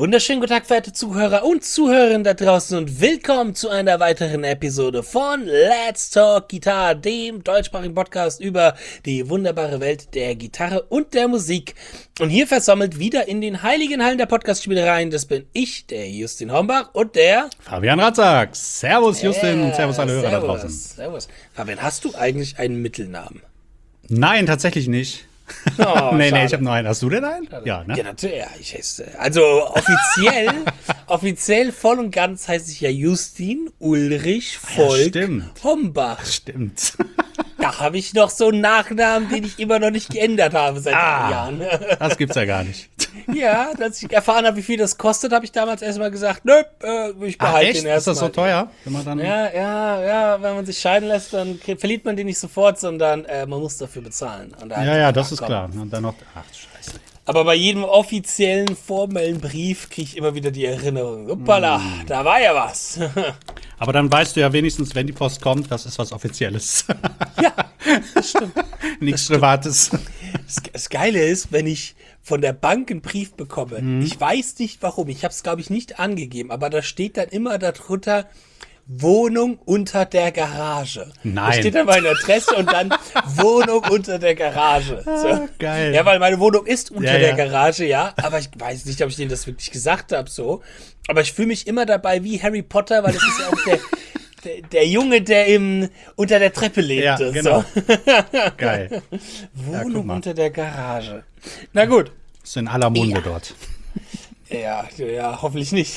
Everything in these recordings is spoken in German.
Wunderschönen guten Tag, verehrte Zuhörer und Zuhörerinnen da draußen und willkommen zu einer weiteren Episode von Let's Talk Guitar, dem deutschsprachigen Podcast über die wunderbare Welt der Gitarre und der Musik. Und hier versammelt wieder in den heiligen Hallen der Podcast-Spielereien, das bin ich, der Justin Hombach und der Fabian Ratzak. Servus Justin und servus alle Hörer da draußen. Servus. Fabian, hast du eigentlich einen Mittelnamen? Nein, tatsächlich nicht. Oh, nee, ich habe nur einen. Hast du denn einen? Ja, ne? Ja, natürlich. Ja, ich heiße, also offiziell voll und ganz heiße ich ja Justin Ulrich Volk Hombach. Stimmt. Da habe ich noch so einen Nachnamen, den ich immer noch nicht geändert habe seit Jahren. Das gibt's ja gar nicht. Ja, als ich erfahren habe, wie viel das kostet, habe ich damals erstmal gesagt, nö, ich behalte den erstmal. Ist das so teuer? Wenn man dann ja, wenn man sich scheiden lässt, dann verliert man den nicht sofort, sondern man muss dafür bezahlen. Und das ist klar. Und dann noch, scheiße. Aber bei jedem offiziellen, formellen Brief kriege ich immer wieder die Erinnerung, hoppala, da war ja was. Aber dann weißt du ja wenigstens, wenn die Post kommt, das ist was Offizielles. Ja, das stimmt. Nichts Privates. Das Geile ist, wenn ich von der Bank einen Brief bekomme, ich weiß nicht warum, ich habe es glaube ich nicht angegeben, aber da steht dann immer darunter, Wohnung unter der Garage. Nein. Da steht dann meine Adresse und dann Wohnung unter der Garage. So. Geil. Ja, weil meine Wohnung ist unter der Garage, ja. Aber ich weiß nicht, ob ich denen das wirklich gesagt habe, so. Aber ich fühle mich immer dabei wie Harry Potter, weil das ist ja auch der Junge, der unter der Treppe lebte. Ja, genau. So. Geil. Wohnung unter der Garage. Na gut. Ist in aller Munde dort. Ja, hoffentlich nicht.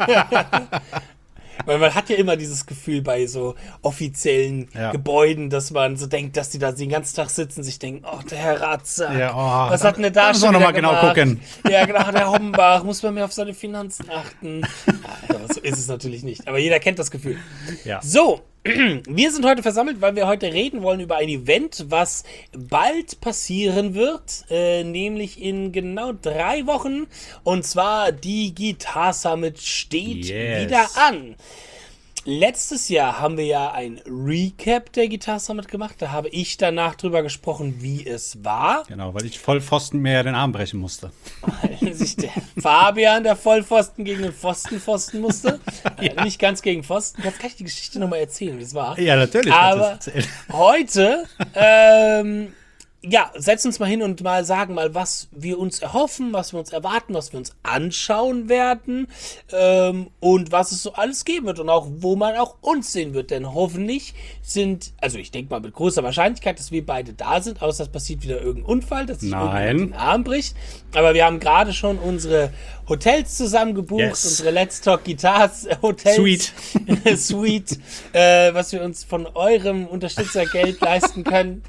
Weil man hat ja immer dieses Gefühl bei so offiziellen Gebäuden, dass man so denkt, dass die da den ganzen Tag sitzen, sich denken, oh, der Herr Ratzak, was hat denn der da schon wieder genau gucken. Ja, genau, der Hombach, muss man mehr auf seine Finanzen achten. Ja, so ist es natürlich nicht, aber jeder kennt das Gefühl. Ja. So, wir sind heute versammelt, weil wir heute reden wollen über ein Event, was bald passieren wird, nämlich in genau 3 Wochen. Und zwar die Guitar Summit steht wieder an. Letztes Jahr haben wir ja ein Recap der Guitar Summit gemacht. Da habe ich danach drüber gesprochen, wie es war. Genau, weil ich Vollpfosten mir ja den Arm brechen musste. Weil sich der Fabian, der Vollpfosten, gegen den Pfosten musste. Nicht ganz gegen Pfosten. Jetzt kann ich die Geschichte nochmal erzählen, wie es war. Ja, natürlich. Aber heute setzen uns mal hin und mal sagen mal, was wir uns erhoffen, was wir uns erwarten, was wir uns anschauen werden und was es so alles geben wird und auch, wo man auch uns sehen wird. Denn hoffentlich ich denke mal mit großer Wahrscheinlichkeit, dass wir beide da sind, außer es passiert wieder irgendein Unfall, dass sich irgendjemand den Arm bricht. Aber wir haben gerade schon unsere Hotels zusammen gebucht, unsere Let's Talk Guitars Hotels. Suite, was wir uns von eurem Unterstützergeld leisten können.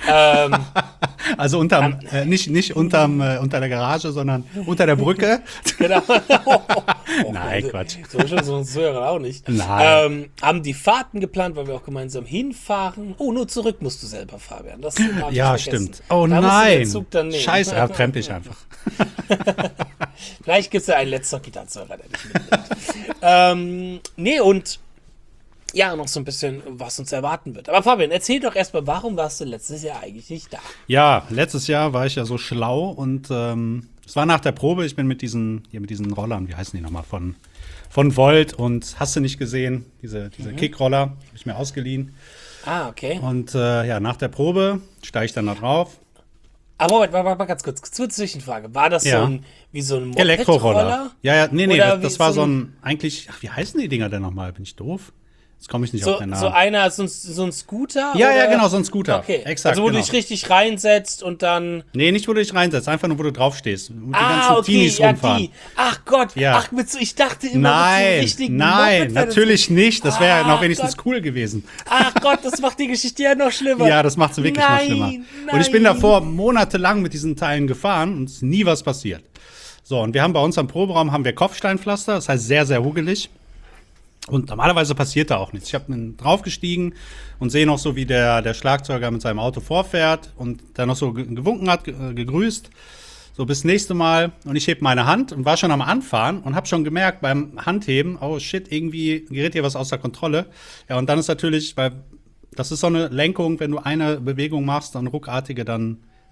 Also nicht unter der Garage, sondern unter der Brücke. Genau. Nein, Quatsch. So schön sind uns Hörer auch nicht. Nein. Haben die Fahrten geplant, weil wir auch gemeinsam hinfahren. Oh, nur zurück musst du selber, Fabian. Das ja, stimmt. Oh da nein. Scheiße, kremp ich einfach. Vielleicht gibt es ja einen letzter Gitarrenhörer, der nicht mitnimmt. Und ja, noch so ein bisschen, was uns erwarten wird. Aber Fabian, erzähl doch erstmal, warum warst du letztes Jahr eigentlich nicht da? Ja, letztes Jahr war ich ja so schlau und es war nach der Probe. Ich bin mit diesen Rollern, wie heißen die nochmal, von Volt und hast du nicht gesehen, diese Kickroller, habe ich mir ausgeliehen. Ah, okay. Und nach der Probe steige ich dann da drauf. Aber Moment, warte ganz kurz. Zur Zwischenfrage. War das so ein Moped-Roller? Elektroroller. Ja, nee, das war so ein, eigentlich, wie heißen die Dinger denn nochmal? Bin ich doof? Jetzt komme ich nicht auf den Namen. So ein Scooter? Ja, genau, so ein Scooter. Okay. Exakt, also wo du dich richtig reinsetzt und dann. Nee, nicht wo du dich reinsetzt, einfach nur wo du draufstehst. Und die ganzen Teenies rumfahren. Ach Gott, ich dachte immer mit so richtigen Nein, natürlich nicht. Das wäre ja noch wenigstens cool gewesen. Ach Gott, das macht die Geschichte ja noch schlimmer. Ja, das macht sie wirklich noch schlimmer. Nein. Und ich bin davor monatelang mit diesen Teilen gefahren und es ist nie was passiert. So, und wir haben bei uns am Proberaum Kopfsteinpflaster, das heißt sehr, sehr hugelig. Und normalerweise passiert da auch nichts. Ich bin draufgestiegen und sehe noch so, wie der Schlagzeuger mit seinem Auto vorfährt und dann noch so gewunken hat, gegrüßt. So, bis nächste Mal. Und ich heb meine Hand und war schon am Anfahren und habe schon gemerkt beim Handheben, oh shit, irgendwie gerät hier was außer Kontrolle. Ja, und dann ist natürlich, weil das ist so eine Lenkung, wenn du eine Bewegung machst, dann ruckartige, dann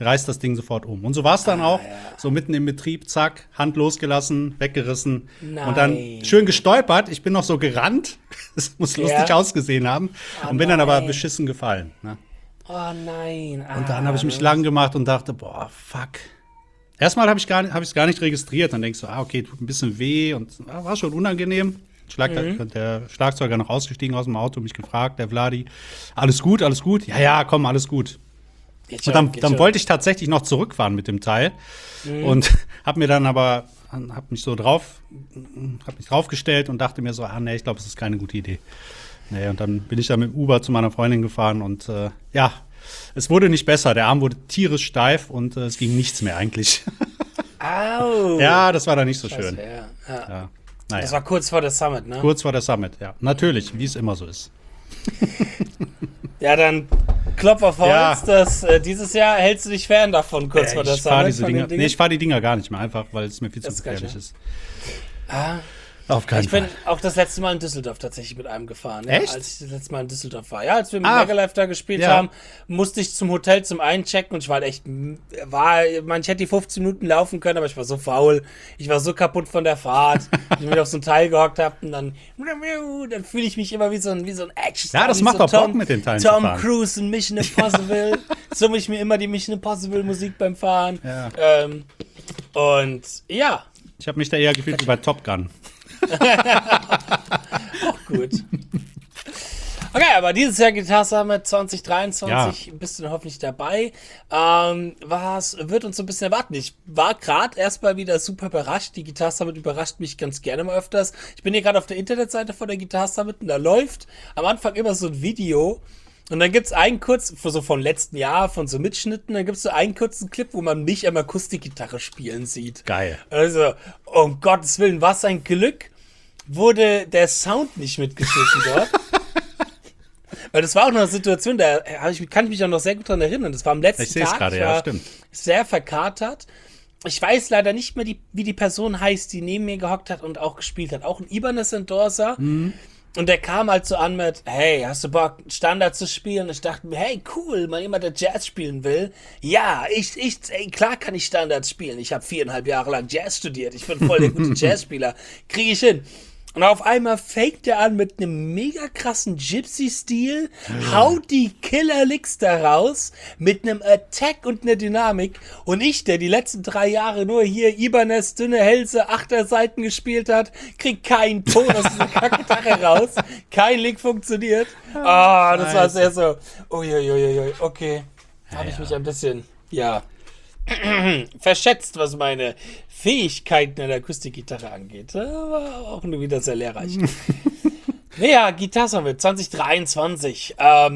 reißt das Ding sofort um. Und so war es dann auch. So mitten im Betrieb, zack, Hand losgelassen, weggerissen. Nein. Und dann schön gestolpert. Ich bin noch so gerannt. Das muss lustig ausgesehen haben. Und bin dann aber beschissen gefallen. Ne? Oh nein. Und dann habe ich mich lang gemacht und dachte, boah, fuck. Erstmal habe ich es gar nicht registriert. Dann denkst du, okay, tut ein bisschen weh und war schon unangenehm. Der Schlagzeuger noch ausgestiegen aus dem Auto, mich gefragt, der Vladi, alles gut, alles gut? Ja, komm, alles gut. Und dann wollte ich tatsächlich noch zurückfahren mit dem Teil und habe mich draufgestellt und dachte mir so, nee, ich glaube, es ist keine gute Idee. Nee, und dann bin ich da mit dem Uber zu meiner Freundin gefahren und es wurde nicht besser. Der Arm wurde tierisch steif und es ging nichts mehr eigentlich. Au! Ja, das war dann nicht so schön. Ja. Naja. Das war kurz vor der Summit, ne? Kurz vor der Summit, ja. Natürlich, wie es immer so ist. Ja, dann Klopf auf Holz, dass dieses Jahr hältst du dich fern davon, kurz vor der Summit. Ich fahre die Dinger gar nicht mehr, einfach, weil es mir viel zu gefährlich ist. Auf keinen Fall. Ich bin auch das letzte Mal in Düsseldorf tatsächlich mit einem gefahren. Echt? Ja, als ich das letzte Mal in Düsseldorf war. Ja, als wir mit Megalife da gespielt haben, musste ich zum Hotel zum Einchecken und ich war halt echt, ich hätte die 15 Minuten laufen können, aber ich war so faul. Ich war so kaputt von der Fahrt. Ich mich auf so ein Teil gehockt habe und dann fühle ich mich immer wie so ein Action-Star. Ja, das macht doch Bock mit den Teilen zu fahren. Tom Cruise in Mission Impossible. Summe ich mir immer die Mission Impossible Musik beim Fahren. Ja. Und ja. Ich habe mich da eher gefühlt wie bei Top Gun. Auch gut. Okay, aber dieses Jahr Guitar Summit 2023 bist du dann hoffentlich dabei. Was wird uns so ein bisschen erwarten? Ich war gerade erstmal wieder super überrascht. Die Guitar Summit überrascht mich ganz gerne mal öfters. Ich bin hier gerade auf der Internetseite von der Guitar Summit und da läuft am Anfang immer so ein Video. Und dann gibt's einen so von letzten Jahr, von so Mitschnitten, dann gibt's so einen kurzen Clip, wo man mich am Akustikgitarre spielen sieht. Geil. Also, um Gottes Willen, was ein Glück, wurde der Sound nicht mitgeschnitten dort. Weil das war auch noch eine Situation, da kann ich mich auch noch sehr gut dran erinnern. Das war am letzten Tag. Ich sehe es gerade, ja, stimmt. Sehr verkatert. Ich weiß leider nicht mehr, wie die Person heißt, die neben mir gehockt hat und auch gespielt hat. Auch ein Ibanez-Endorser. Mhm. Und der kam halt so an mit, hey, hast du Bock, Standard zu spielen? Und ich dachte mir, hey, cool, mal jemand, der Jazz spielen will. Ja, klar kann ich Standards spielen. Ich habe 4,5 Jahre lang Jazz studiert. Ich bin voll der gute Jazzspieler. Kriege ich hin. Und auf einmal faked er an mit einem mega krassen Gypsy-Stil, haut die Killer-Licks da raus, mit einem Attack und einer Dynamik. Und ich, der die letzten 3 Jahre nur hier Ibanez, dünne Hälse, Achterseiten gespielt hat, krieg keinen Ton aus dieser Kackgitarre raus. Kein Lick funktioniert. Das war sehr so, uiuiui, okay. Habe ich mich ein bisschen, verschätzt, was meine Fähigkeiten in der Akustikgitarre angeht. Aber auch nur wieder sehr lehrreich. Naja, Guitar Summit 2023.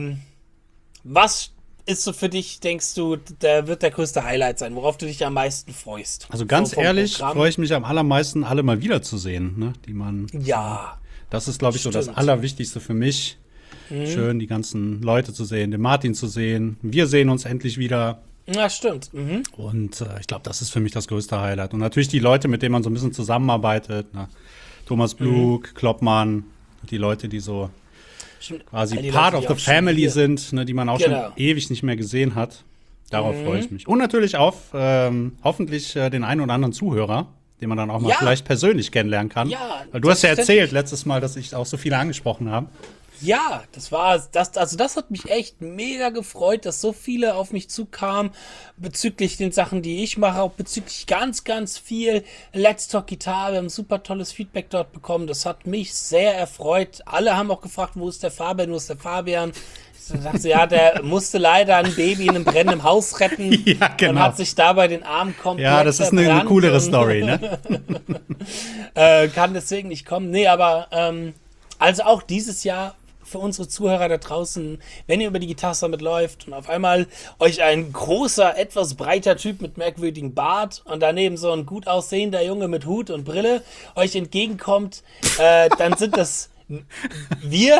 Was ist so für dich, denkst du, der wird der größte Highlight sein, worauf du dich am meisten freust? Also ganz ehrlich, freue ich mich am allermeisten, alle mal wiederzusehen, ne? Das ist, glaube ich, so das Allerwichtigste für mich. Schön, die ganzen Leute zu sehen, den Martin zu sehen. Wir sehen uns endlich wieder. Ja, stimmt. Und ich glaube, das ist für mich das größte Highlight. Und natürlich die Leute, mit denen man so ein bisschen zusammenarbeitet. Ne? Thomas Blug, Kloppmann, die Leute, die so quasi part of the family sind, ne, die man auch schon ewig nicht mehr gesehen hat. Darauf freue ich mich. Und natürlich auf hoffentlich den einen oder anderen Zuhörer, den man dann auch mal vielleicht persönlich kennenlernen kann. Ja, weil du hast ja erzählt letztes Mal, dass ich auch so viele angesprochen habe. Ja, das hat mich echt mega gefreut, dass so viele auf mich zukamen bezüglich den Sachen, die ich mache, auch bezüglich ganz, ganz viel Let's Talk Guitar. Wir haben super tolles Feedback dort bekommen. Das hat mich sehr erfreut. Alle haben auch gefragt, wo ist der Fabian, wo ist der Fabian? Ich dachte, der musste leider ein Baby in einem brennenden Haus retten und hat sich dabei den Arm komplett verbrannt. Ja, das ist eine coolere Story, ne? Kann deswegen nicht kommen. Nee, aber also auch dieses Jahr für unsere Zuhörer da draußen, wenn ihr über die Guitar Summit läuft und auf einmal euch ein großer, etwas breiter Typ mit merkwürdigem Bart und daneben so ein gut aussehender Junge mit Hut und Brille euch entgegenkommt, dann sind das wir.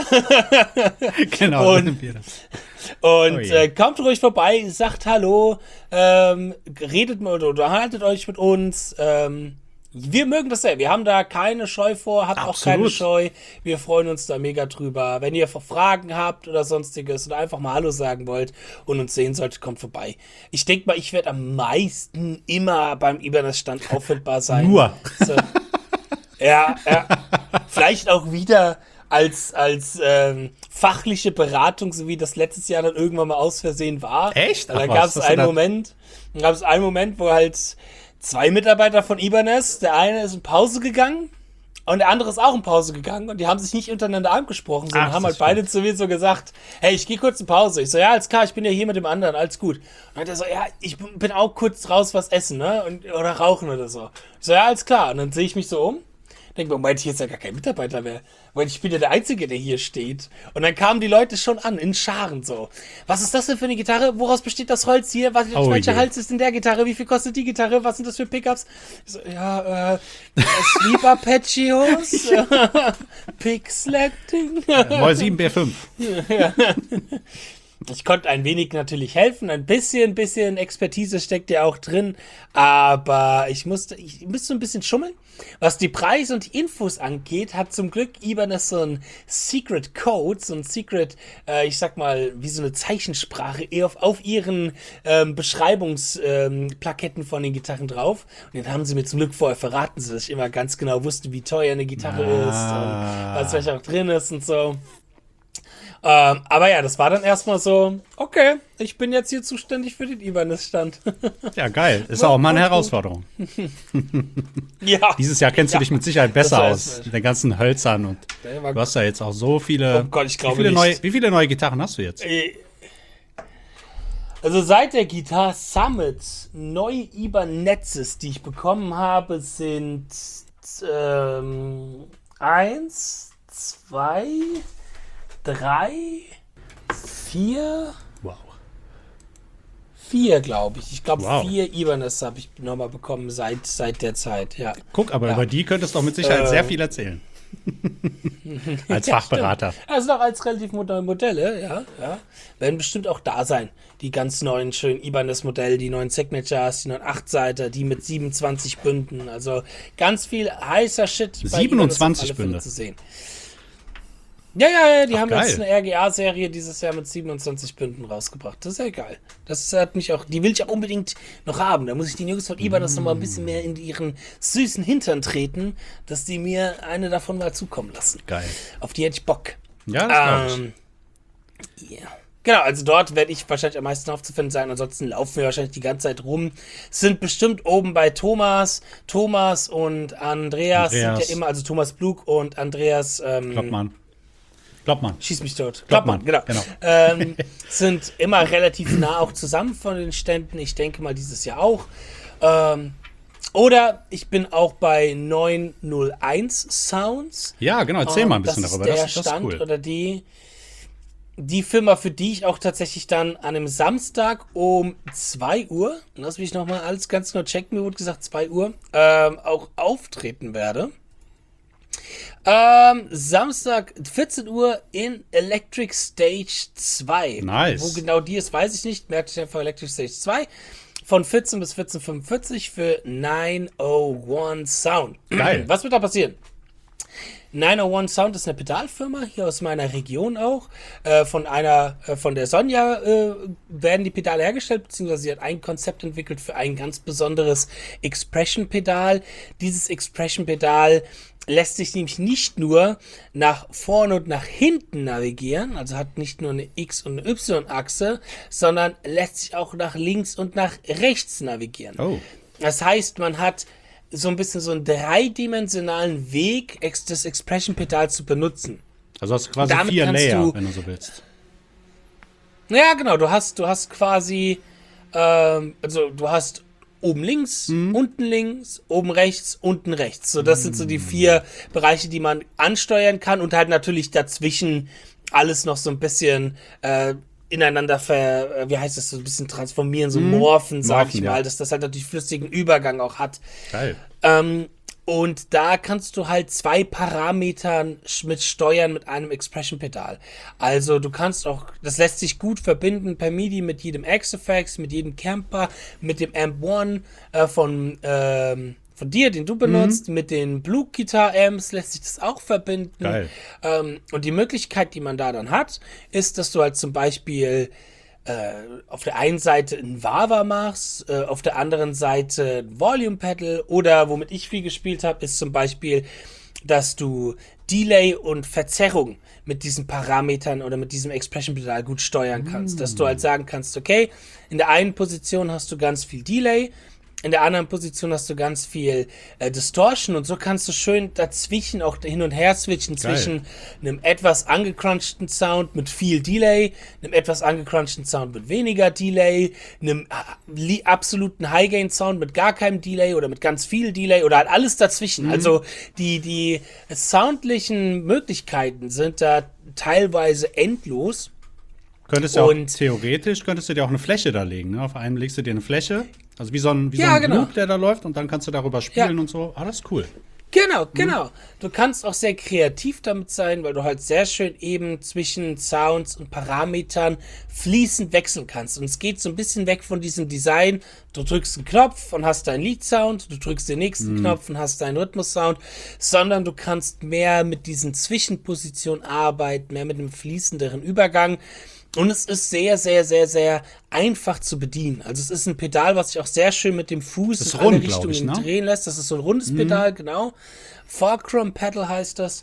Genau, sind wir das. Und kommt ruhig vorbei, sagt Hallo, redet mal oder unterhaltet euch mit uns. Wir mögen das sehr. Wir haben da keine Scheu vor, habt auch keine Absolut. Scheu. Wir freuen uns da mega drüber. Wenn ihr Fragen habt oder sonstiges oder einfach mal Hallo sagen wollt und uns sehen solltet, kommt vorbei. Ich denke mal, ich werde am meisten immer beim Ibanez-Stand auffindbar sein. Nur. So. Ja. Vielleicht auch wieder als fachliche Beratung, so wie das letztes Jahr dann irgendwann mal aus Versehen war. Echt? Da Ach gab es was, einen Moment, wo halt 2 Mitarbeiter von Ibanez, der eine ist in Pause gegangen und der andere ist auch in Pause gegangen und die haben sich nicht untereinander angesprochen, sondern Ach, haben das halt beide zu mir so gesagt, hey, ich gehe kurz in Pause. Ich so, ja, alles klar, ich bin ja hier mit dem anderen, alles gut. Und dann hat er so, ja, ich bin auch kurz raus was essen, ne? Oder rauchen oder so. Ich so, ja, alles klar. Und dann sehe ich mich so um. Denke mir, Moment, hier ist ja gar kein Mitarbeiter mehr. Moment, ich bin ja der Einzige, der hier steht. Und dann kamen die Leute schon an, in Scharen so. Was ist das denn für eine Gitarre? Woraus besteht das Holz hier? Welcher je. Hals ist in der Gitarre? Wie viel kostet die Gitarre? Was sind das für Pickups? Ich so, ja, Sleep Arpeggios, Pick Selecting. Moll 7 B5. Ich konnte ein wenig natürlich helfen, ein bisschen Expertise steckt ja auch drin, aber ich musste ein bisschen schummeln. Was die Preise und die Infos angeht, hat zum Glück Ibanez so ein Secret Code, so ein Secret, ich sag mal, wie so eine Zeichensprache auf ihren Beschreibungsplaketten von den Gitarren drauf. Und den haben sie mir zum Glück vorher verraten, sodass ich immer ganz genau wusste, wie teuer eine Gitarre ist und was vielleicht auch drin ist und so. Aber ja, das war dann erstmal so, okay, ich bin jetzt hier zuständig für den Ibanez-Stand. Ja, geil. Ist auch mal eine Herausforderung. Ja. Dieses Jahr kennst du dich mit Sicherheit besser das aus. weiß Mit den ganzen Hölzern und du hast ja jetzt auch so viele. Oh Gott, ich glaube wie viele neue Gitarren hast du jetzt? Also seit der Guitar Summit neue Ibanezes, die ich bekommen habe, sind 1, 2, 3, 4, Wow. 4, glaube ich. Ich glaube, Wow. 4 Ibanez habe ich nochmal bekommen seit der Zeit, ja. Guck, aber über die könntest du auch mit Sicherheit sehr viel erzählen. Als Fachberater. Also noch als relativ neue Modelle, ja. Werden bestimmt auch da sein. Die ganz neuen, schönen Ibanez-Modelle, die neuen Signatures, die neuen 8-Seiter, die mit 27 Bünden. Also ganz viel heißer Shit bei 27 Ibanez auf alle Fälle Bünde. zu sehen. Ja, die haben geil. jetzt eine RGA-Serie dieses Jahr mit 27 Bünden rausgebracht. Das ist ja geil. Das hat mich auch, die will ich auch unbedingt noch haben. Da muss ich die Jungs von Ibanez noch mal ein bisschen mehr in ihren süßen Hintern treten, dass die mir eine davon mal zukommen lassen. Geil. Auf die hätte ich Bock. Ja, das glaube ich. Ja. Genau, also dort werde ich wahrscheinlich am meisten aufzufinden sein. Ansonsten laufen wir wahrscheinlich die ganze Zeit rum. Sind bestimmt oben bei Thomas und Andreas sind ja immer, also Thomas Blug und Andreas Kloppmann. Schieß mich tot. Kloppmann, Genau. genau. Sind immer relativ nah auch zusammen von den Ständen. Ich denke mal dieses Jahr auch. Oder ich bin auch bei 901 Sounds. Ja, genau. Erzähl mal ein bisschen das darüber. Ist der Das ist Stand cool. oder die Firma, für die ich auch tatsächlich dann an einem Samstag um 2 Uhr, lass mich nochmal alles ganz genau checken, mir wurde gesagt 2 Uhr, auch auftreten werde. Samstag 14 Uhr in Electric Stage 2. Nice. Wo genau die ist, weiß ich nicht. Merkt euch einfach Electric Stage 2. Von 14 bis 14.45 für 901 Sound. Geil. Was wird da passieren? 901 Sound ist eine Pedalfirma, hier aus meiner Region auch. Von der Sonja werden die Pedale hergestellt, beziehungsweise sie hat ein Konzept entwickelt für ein ganz besonderes Expression-Pedal. Dieses Expression-Pedal lässt sich nämlich nicht nur nach vorne und nach hinten navigieren, also hat nicht nur eine X- und eine Y-Achse, sondern lässt sich auch nach links und nach rechts navigieren. Oh. Das heißt, man hat so ein bisschen so einen dreidimensionalen Weg, das Expression-Pedal zu benutzen. Also hast du quasi Damit 4 kannst Layer, du- wenn du so willst. Ja, genau, du hast quasi, also du hast oben links, unten links, oben rechts, unten rechts. So, das sind so die 4 Bereiche, die man ansteuern kann und halt natürlich dazwischen alles noch so ein bisschen ineinander so ein bisschen transformieren, so morphen, sag ich Morphen, mal, ja. dass das halt natürlich flüssigen Übergang auch hat. Geil. Und da kannst du halt 2 Parametern mit steuern mit einem Expression-Pedal. Also du kannst auch, das lässt sich gut verbinden per MIDI mit jedem X-Effects, mit jedem Camper, mit dem Amp One von dir, den du benutzt, mit den Blue Guitar Amps lässt sich das auch verbinden. Geil. Und die Möglichkeit, die man da dann hat, ist, dass du halt zum Beispiel auf der einen Seite ein Wah-Wah machst, auf der anderen Seite ein Volume Pedal oder womit ich viel gespielt habe, ist zum Beispiel, dass du Delay und Verzerrung mit diesen Parametern oder mit diesem Expression-Pedal gut steuern kannst. Dass du halt sagen kannst, okay, in der einen Position hast du ganz viel Delay, in der anderen Position hast du ganz viel Distortion und so kannst du schön dazwischen auch hin und her switchen zwischen einem etwas angecrunchten Sound mit viel Delay, einem etwas angecrunchten Sound mit weniger Delay, einem absoluten High-Gain-Sound mit gar keinem Delay oder mit ganz viel Delay oder halt alles dazwischen. Also die soundlichen Möglichkeiten sind da teilweise endlos. Könntest du auch theoretisch, könntest du dir auch eine Fläche da legen, ne? Auf einem legst du dir eine Fläche, also wie so ein genau. Loop, der da läuft und dann kannst du darüber spielen und so. Das ist cool. Genau. Du kannst auch sehr kreativ damit sein, weil du halt sehr schön eben zwischen Sounds und Parametern fließend wechseln kannst. Und es geht so ein bisschen weg von diesem Design. Du drückst einen Knopf und hast deinen Lead-Sound, du drückst den nächsten Knopf und hast deinen Rhythmus-Sound, sondern du kannst mehr mit diesen Zwischenpositionen arbeiten, mehr mit einem fließenderen Übergang. Und es ist sehr, sehr, sehr, sehr einfach zu bedienen. Also es ist ein Pedal, was sich auch sehr schön mit dem Fuß in alle Richtungen drehen lässt. Das ist so ein rundes Pedal, genau. Fulcrum Pedal heißt das.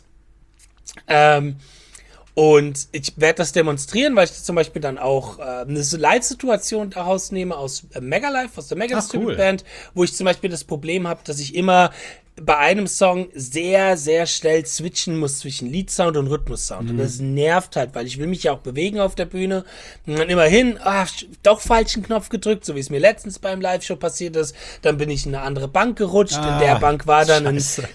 Und ich werde das demonstrieren, weil ich zum Beispiel dann auch eine Live-Situation daraus nehme aus Megalife, aus der Mega-Distribute-Band, wo ich zum Beispiel das Problem habe, dass ich immer bei einem Song sehr, sehr schnell switchen muss zwischen Lead-Sound und Rhythmus-Sound. Und das nervt halt, weil ich will mich ja auch bewegen auf der Bühne. Und dann immerhin, doch falschen Knopf gedrückt, so wie es mir letztens beim Live-Show passiert ist. Dann bin ich in eine andere Bank gerutscht. In der Bank war dann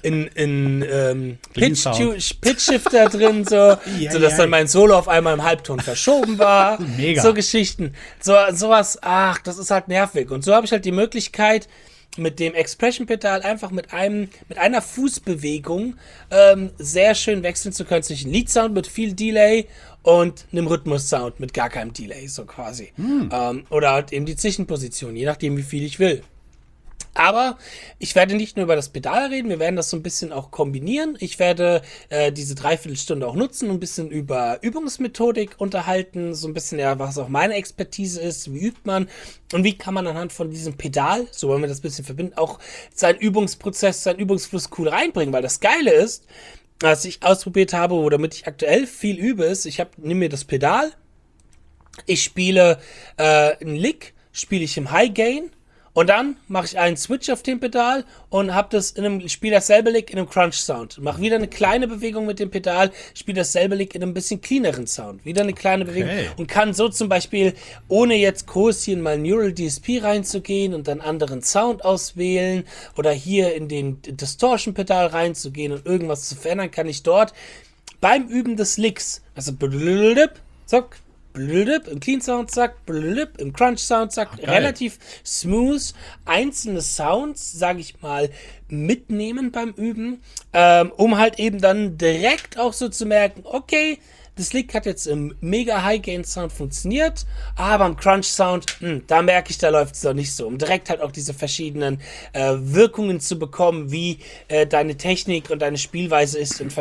ein Pitch-Shifter drin, sodass dann mein Solo auf einmal im Halbton verschoben war. Mega. So Geschichten. Sowas, das ist halt nervig. Und so habe ich halt die Möglichkeit, mit dem Expression-Pedal einfach mit einer Fußbewegung sehr schön wechseln zu können zwischen Lead-Sound mit viel Delay und einem Rhythmus-Sound mit gar keinem Delay, so quasi. Oder halt eben die Zwischenposition, je nachdem, wie viel ich will. Aber ich werde nicht nur über das Pedal reden, wir werden das so ein bisschen auch kombinieren. Ich werde diese Dreiviertelstunde auch nutzen, ein bisschen über Übungsmethodik unterhalten, so ein bisschen was auch meine Expertise ist, wie übt man und wie kann man anhand von diesem Pedal, so wollen wir das ein bisschen verbinden, auch seinen Übungsprozess, seinen Übungsfluss cool reinbringen, weil das Geile ist, was ich ausprobiert habe, oder damit ich aktuell viel übe, ist, nehme mir das Pedal, ich spiele einen Lick, spiele ich im High Gain. Und dann mache ich einen Switch auf dem Pedal und spiele dasselbe Lick in einem Crunch-Sound. Mache wieder eine kleine Bewegung mit dem Pedal, spiele dasselbe Lick in einem bisschen cleaneren Sound. Wieder eine kleine Bewegung. Und kann so zum Beispiel, ohne jetzt groß hier in mein Neural DSP reinzugehen und dann anderen Sound auswählen oder hier in den Distortion-Pedal reinzugehen und irgendwas zu verändern, kann ich dort beim Üben des Licks, also zack, im Clean Sound, zack, im Crunch Sound, zack, relativ smooth einzelne Sounds, sage ich mal, mitnehmen beim Üben, um halt eben dann direkt auch so zu merken, okay, das Lick hat jetzt im mega High Gain Sound funktioniert, aber im Crunch Sound, da merke ich, da läuft es doch nicht so, um direkt halt auch diese verschiedenen Wirkungen zu bekommen, wie deine Technik und deine Spielweise ist in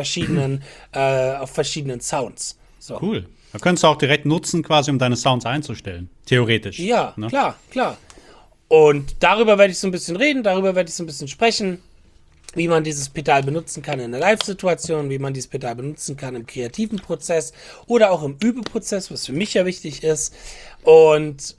auf verschiedenen Sounds. So. Cool. Da könntest du auch direkt nutzen, quasi, um deine Sounds einzustellen. Theoretisch. Ja, ne? Klar. Und darüber werde ich so ein bisschen reden, darüber werde ich so ein bisschen sprechen, wie man dieses Pedal benutzen kann in der Live-Situation, wie man dieses Pedal benutzen kann im kreativen Prozess oder auch im Übeprozess, was für mich ja wichtig ist. Und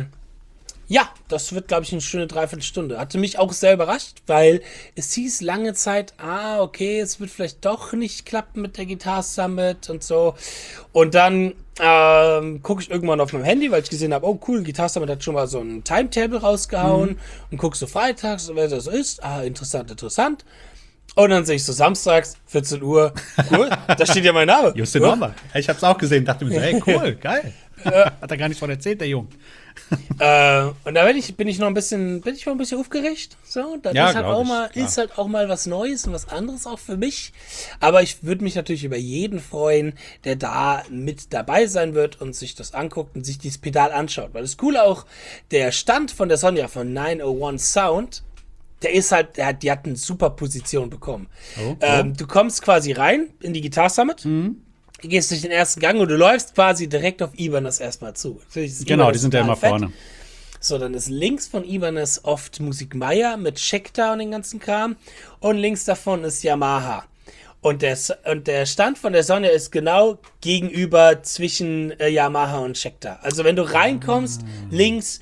ja, das wird, glaube ich, eine schöne Dreiviertelstunde. Hatte mich auch sehr überrascht, weil es hieß lange Zeit, okay, es wird vielleicht doch nicht klappen mit der Guitar Summit und so. Und dann gucke ich irgendwann auf meinem Handy, weil ich gesehen habe, oh cool, Guitar Summit hat schon mal so ein Timetable rausgehauen und guckst so freitags, wer das ist. Interessant. Und dann sehe ich so samstags, 14 Uhr, cool, da steht ja mein Name. Justin Norma. Ich habe es auch gesehen, dachte mir so, hey, cool, geil. Hat er gar nicht von erzählt, der Junge. Und da bin ich noch ein bisschen aufgeregt. So, das ja, ist halt auch mal was Neues und was anderes auch für mich. Aber ich würde mich natürlich über jeden freuen, der da mit dabei sein wird und sich das anguckt und sich dieses Pedal anschaut. Weil das Coole auch, der Stand von der Sonja von 901 Sound die hat eine super Position bekommen. Oh. Du kommst quasi rein in die Guitar Summit, gehst durch den ersten Gang und du läufst quasi direkt auf Ibanez erstmal zu. Genau, die sind ja immer vorne. So, dann ist links von Ibanez oft Musik Meier mit Schecter und den ganzen Kram. Und links davon ist Yamaha. Und der Stand von der Sonne ist genau gegenüber zwischen Yamaha und Schecter. Also wenn du reinkommst, links,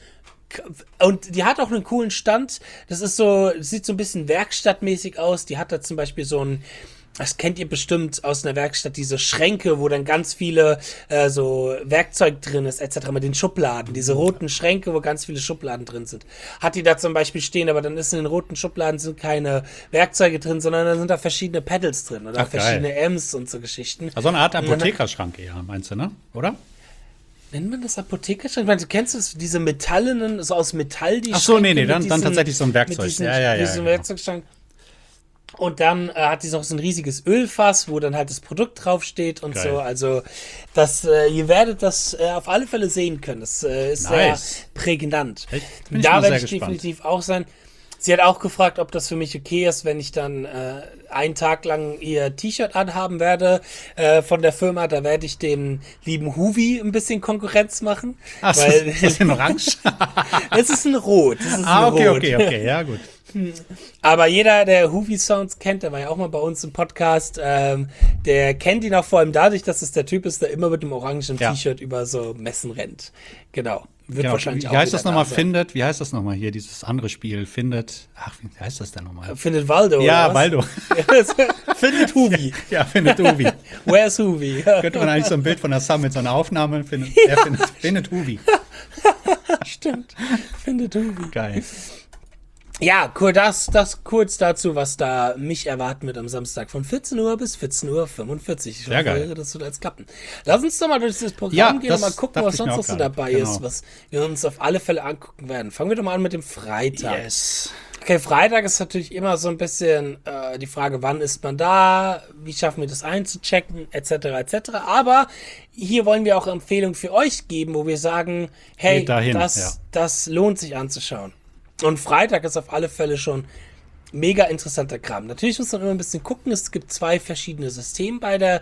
und die hat auch einen coolen Stand. Das ist so, sieht so ein bisschen werkstattmäßig aus. Die hat da zum Beispiel so ein, das kennt ihr bestimmt aus einer Werkstatt, diese Schränke, wo dann ganz viele so Werkzeug drin ist, etc. Mit den Schubladen, diese roten Schränke, wo ganz viele Schubladen drin sind. Hat die da zum Beispiel stehen, aber dann ist in den roten Schubladen sind keine Werkzeuge drin, sondern dann sind da verschiedene Pedals drin oder verschiedene Amps und so Geschichten. Also eine Art Apothekerschrank eher, meinst du, ne? Oder? Nennt man das Apothekerschrank? Du kennst das, diese metallenen, so aus Metall, die Ach so, Schränke nee, dann tatsächlich so ein Werkzeug. Diesen Genau. Werkzeugschrank. Und dann hat die noch so ein riesiges Ölfass, wo dann halt das Produkt draufsteht und Geil. so. Also, ihr werdet das auf alle Fälle sehen können. Das ist sehr prägnant. Echt? Bin ich Da mal werde sehr ich gespannt. definitiv auch sein. Sie hat auch gefragt, ob das für mich okay ist, wenn ich dann einen Tag lang ihr T-Shirt anhaben werde von der Firma. Da werde ich dem lieben Huvi ein bisschen Konkurrenz machen. Ach, weil ist das in Orange? es ist ein Rot. Okay, ja, gut. Aber jeder, der Hoovy Sounds kennt, der war ja auch mal bei uns im Podcast, der kennt ihn auch vor allem dadurch, dass es der Typ ist, der immer mit einem orangen T-Shirt über so Messen rennt. Genau. Wird wahrscheinlich Wie auch heißt das wieder nochmal? da sein. Wie heißt das nochmal hier, dieses andere Spiel? Wie heißt das denn nochmal? Findet Waldo. Ja, oder was? Waldo. Findet Hoovy. Ja, findet Ubi. Where's Hoovy? Könnte man eigentlich so ein Bild von der Summit, so eine Aufnahme finden. Er findet Ubi. Stimmt. Findet Hoovy. Geil. Ja, cool, das kurz dazu, was da mich erwarten wird am Samstag von 14 Uhr bis 14:45 Uhr. Ich Sehr geil. hoffe, das wird als klappen. Lass uns doch mal durch das Programm Ja, gehen das und mal gucken, dachte was ich mir sonst auch noch so gerade. dabei Genau. ist, was wir uns auf alle Fälle angucken werden. Fangen wir doch mal an mit dem Freitag. Yes. Okay, Freitag ist natürlich immer so ein bisschen die Frage, wann ist man da, wie schaffen wir das einzuchecken, etc. etc. Aber hier wollen wir auch Empfehlungen für euch geben, wo wir sagen, hey, Geht dahin, das lohnt sich anzuschauen. Und Freitag ist auf alle Fälle schon mega interessanter Kram. Natürlich muss man immer ein bisschen gucken, es gibt 2 verschiedene Systeme bei der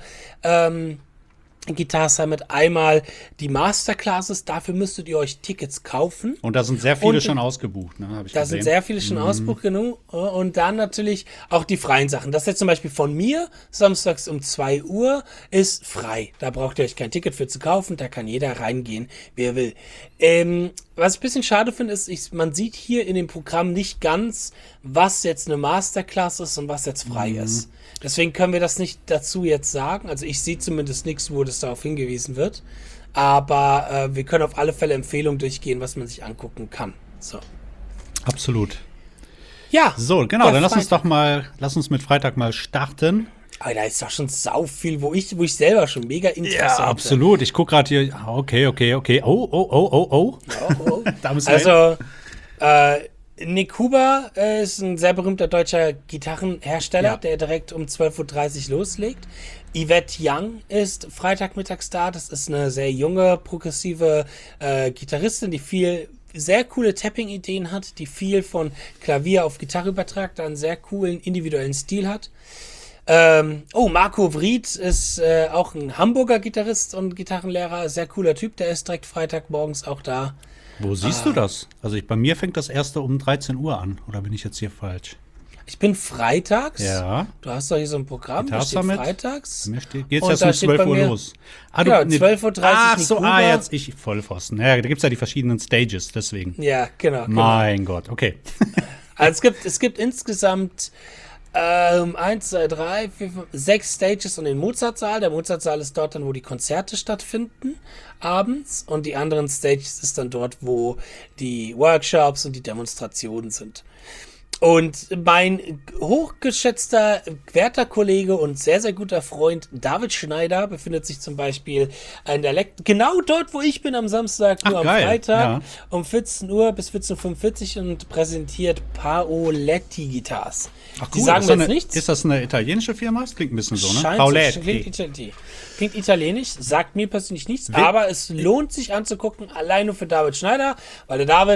Guitar Summit. Einmal die Masterclasses, dafür müsstet ihr euch Tickets kaufen. Und da sind sehr viele Und- schon ausgebucht, ne? Hab ich Da gesehen. sind sehr viele schon ausgebucht genug. Und dann natürlich auch die freien Sachen. Das jetzt zum Beispiel von mir, samstags um 2 Uhr, ist frei. Da braucht ihr euch kein Ticket für zu kaufen. Da kann jeder reingehen, wer will. Was ich ein bisschen schade finde, ist, man sieht hier in dem Programm nicht ganz, was jetzt eine Masterclass ist und was jetzt frei ist. Deswegen können wir das nicht dazu jetzt sagen. Also ich sehe zumindest nichts, wo das darauf hingewiesen wird. Aber wir können auf alle Fälle Empfehlungen durchgehen, was man sich angucken kann. So. Absolut. Ja. So, genau, der dann lass Freitag. uns mit Freitag mal starten. Aber da ist doch schon sau viel, wo ich selber schon mega Interesse Ja, hatte. absolut. Ich gucke gerade hier. Okay. Oh. Oh. Da müssen wir hin. Also, Nick Huber ist ein sehr berühmter deutscher Gitarrenhersteller, Ja. der direkt um 12:30 Uhr loslegt. Yvette Young ist Freitagmittags da. Das ist eine sehr junge, progressive Gitarristin, die sehr coole Tapping-Ideen hat, die viel von Klavier auf Gitarre übertragt, einen sehr coolen individuellen Stil hat. Marco Wried ist auch ein Hamburger Gitarrist und Gitarrenlehrer, sehr cooler Typ, der ist direkt Freitagmorgens auch da. Wo siehst du das? Also bei mir fängt das erste um 13 Uhr an. Oder bin ich jetzt hier falsch? Ich bin freitags. Ja. Du hast doch hier so ein Programm, da steht Guitar Summit. freitags. Bei mir geht's Und erst da um steht 12 bei Uhr mir- los. Ja, 12:30 Uhr Ach so, Nick Huber. jetzt ich Vollpfosten. Ja, da gibt es ja die verschiedenen Stages, deswegen. Ja, genau. Mein Gott, okay. Also es gibt insgesamt 1, 2, 3, 4, 5, 6 Stages und den Mozartsaal. Der Mozartsaal ist dort dann, wo die Konzerte stattfinden, abends. Und die anderen Stages ist dann dort, wo die Workshops und die Demonstrationen sind. Und mein hochgeschätzter, werter Kollege und sehr, sehr guter Freund David Schneider befindet sich zum Beispiel in der genau dort, wo ich bin am Samstag, nur Ach, am geil, Freitag, ja. um 14 Uhr bis 14:45 Uhr und präsentiert Paoletti Guitars. Die sagen Ist mir das jetzt nichts. Ist das eine italienische Firma? Das klingt ein bisschen so, ne? Scheint so, klingt italienisch, sagt mir persönlich nichts, aber es lohnt sich anzugucken, allein nur für David Schneider, weil der David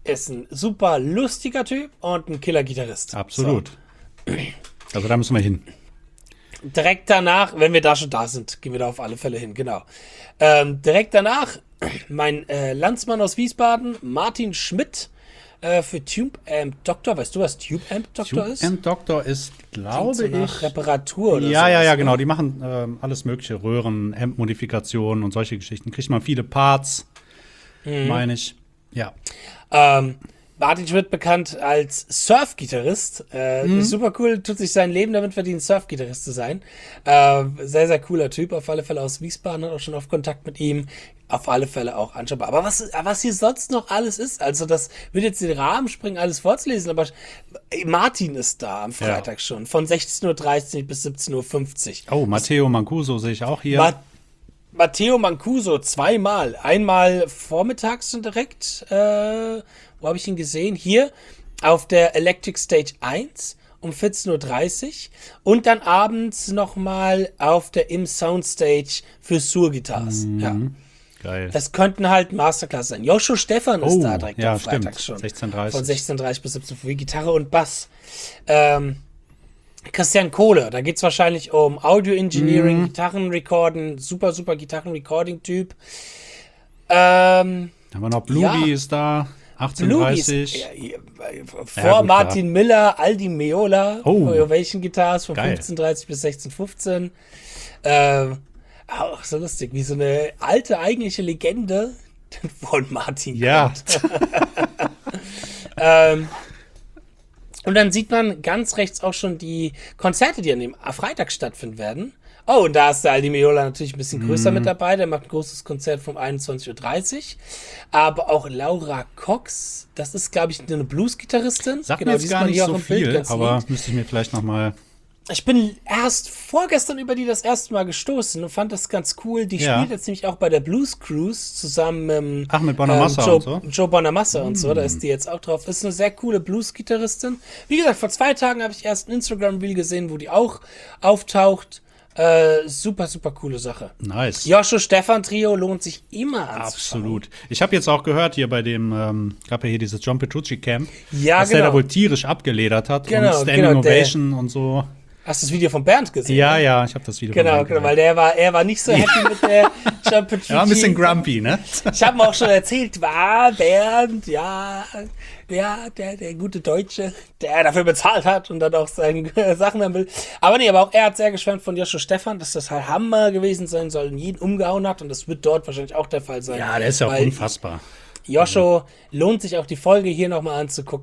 ist ein super lustiger Typ und ein Killer-Gitarrist. Absolut. Also da müssen wir hin. So. Direkt danach, wenn wir da schon da sind, gehen wir da auf alle Fälle hin, genau. Direkt danach, mein Landsmann aus Wiesbaden, Martin Schmidt, für Tube Amp Doctor. Weißt du, was Tube Amp Doctor ist? Tube Amp Doctor ist, glaube so ich. Reparatur oder so. Ja, genau. Die machen alles mögliche. Röhren, Amp-Modifikationen und solche Geschichten. Kriegt man viele Parts, meine ich. Ja. Martin Schmidt bekannt als Surf-Gitarrist. Super cool, tut sich sein Leben damit verdienen, Surf-Gitarrist zu sein. Sehr, sehr cooler Typ, auf alle Fälle aus Wiesbaden, hat auch schon oft Kontakt mit ihm. Auf alle Fälle auch anschaubar. Aber was hier sonst noch alles ist, also das wird jetzt den Rahmen springen, alles vorzulesen, aber Martin ist da am Freitag schon, von 16:30 Uhr bis 17:50 Uhr. Oh, Matteo Mancuso sehe ich auch hier. Matteo Mancuso zweimal. Einmal vormittags und direkt, wo habe ich ihn gesehen? Hier auf der Electric Stage 1 um 14:30 Uhr und dann abends nochmal auf der Im Soundstage für Sur-Guitars. Ja. Geil. Das könnten halt Masterclass sein. Joshua Stefan ist da direkt am Freitag schon. 16:30. Von 16:30 bis 17 Uhr. Gitarre und Bass. Christian Kohle, da geht es wahrscheinlich um Audio-Engineering, Gitarrenrecorden, super, super Gitarrenrecording-Typ. Haben wir noch Blueby ist da, 18:30. Vor Martin Miller, Aldi Meola, Ovation Guitars von Geil. 15:30 bis 16:15. Auch so lustig, wie so eine alte eigentliche Legende von Martin kommt. Und dann sieht man ganz rechts auch schon die Konzerte, die an dem Freitag stattfinden werden. Oh, und da ist der Aldi Meola natürlich ein bisschen größer mit dabei. Der macht ein großes Konzert um 21:30 Uhr. Aber auch Laura Cox, das ist, glaube ich, eine Blues-Gitarristin. Sagt mir jetzt gar nicht so viel, aber müsste ich mir vielleicht noch mal... Ich bin erst vorgestern über die das erste Mal gestoßen und fand das ganz cool. Die spielt jetzt nämlich auch bei der Blues Cruise zusammen mit Bonamassa und so. Joe Bonamassa und so, da ist die jetzt auch drauf. Ist eine sehr coole Blues-Gitarristin. Wie gesagt, vor 2 Tagen habe ich erst ein Instagram-Reel gesehen, wo die auch auftaucht. Super, super coole Sache. Nice. Joshua Stefan Trio lohnt sich immer anzuschauen. Absolut. Ich habe jetzt auch gehört, hier bei dem, gab ja hier dieses John Petrucci Camp, dass der da wohl tierisch abgeledert hat und Standing Ovation und so. Hast du das Video von Bernd gesehen? Ja, ich habe das Video von Bernd gesehen. Weil er war nicht so happy mit der John Petrucci. Er war ein bisschen grumpy, ne? Ich habe ihm auch schon erzählt, war Bernd, der gute Deutsche, der dafür bezahlt hat und dann auch seine Sachen haben will. Aber auch er hat sehr geschwärmt von Joshua Stefan, dass das halt Hammer gewesen sein soll und jeden umgehauen hat und das wird dort wahrscheinlich auch der Fall sein. Ja, der ist ja auch unfassbar. Joshua lohnt sich auch die Folge hier nochmal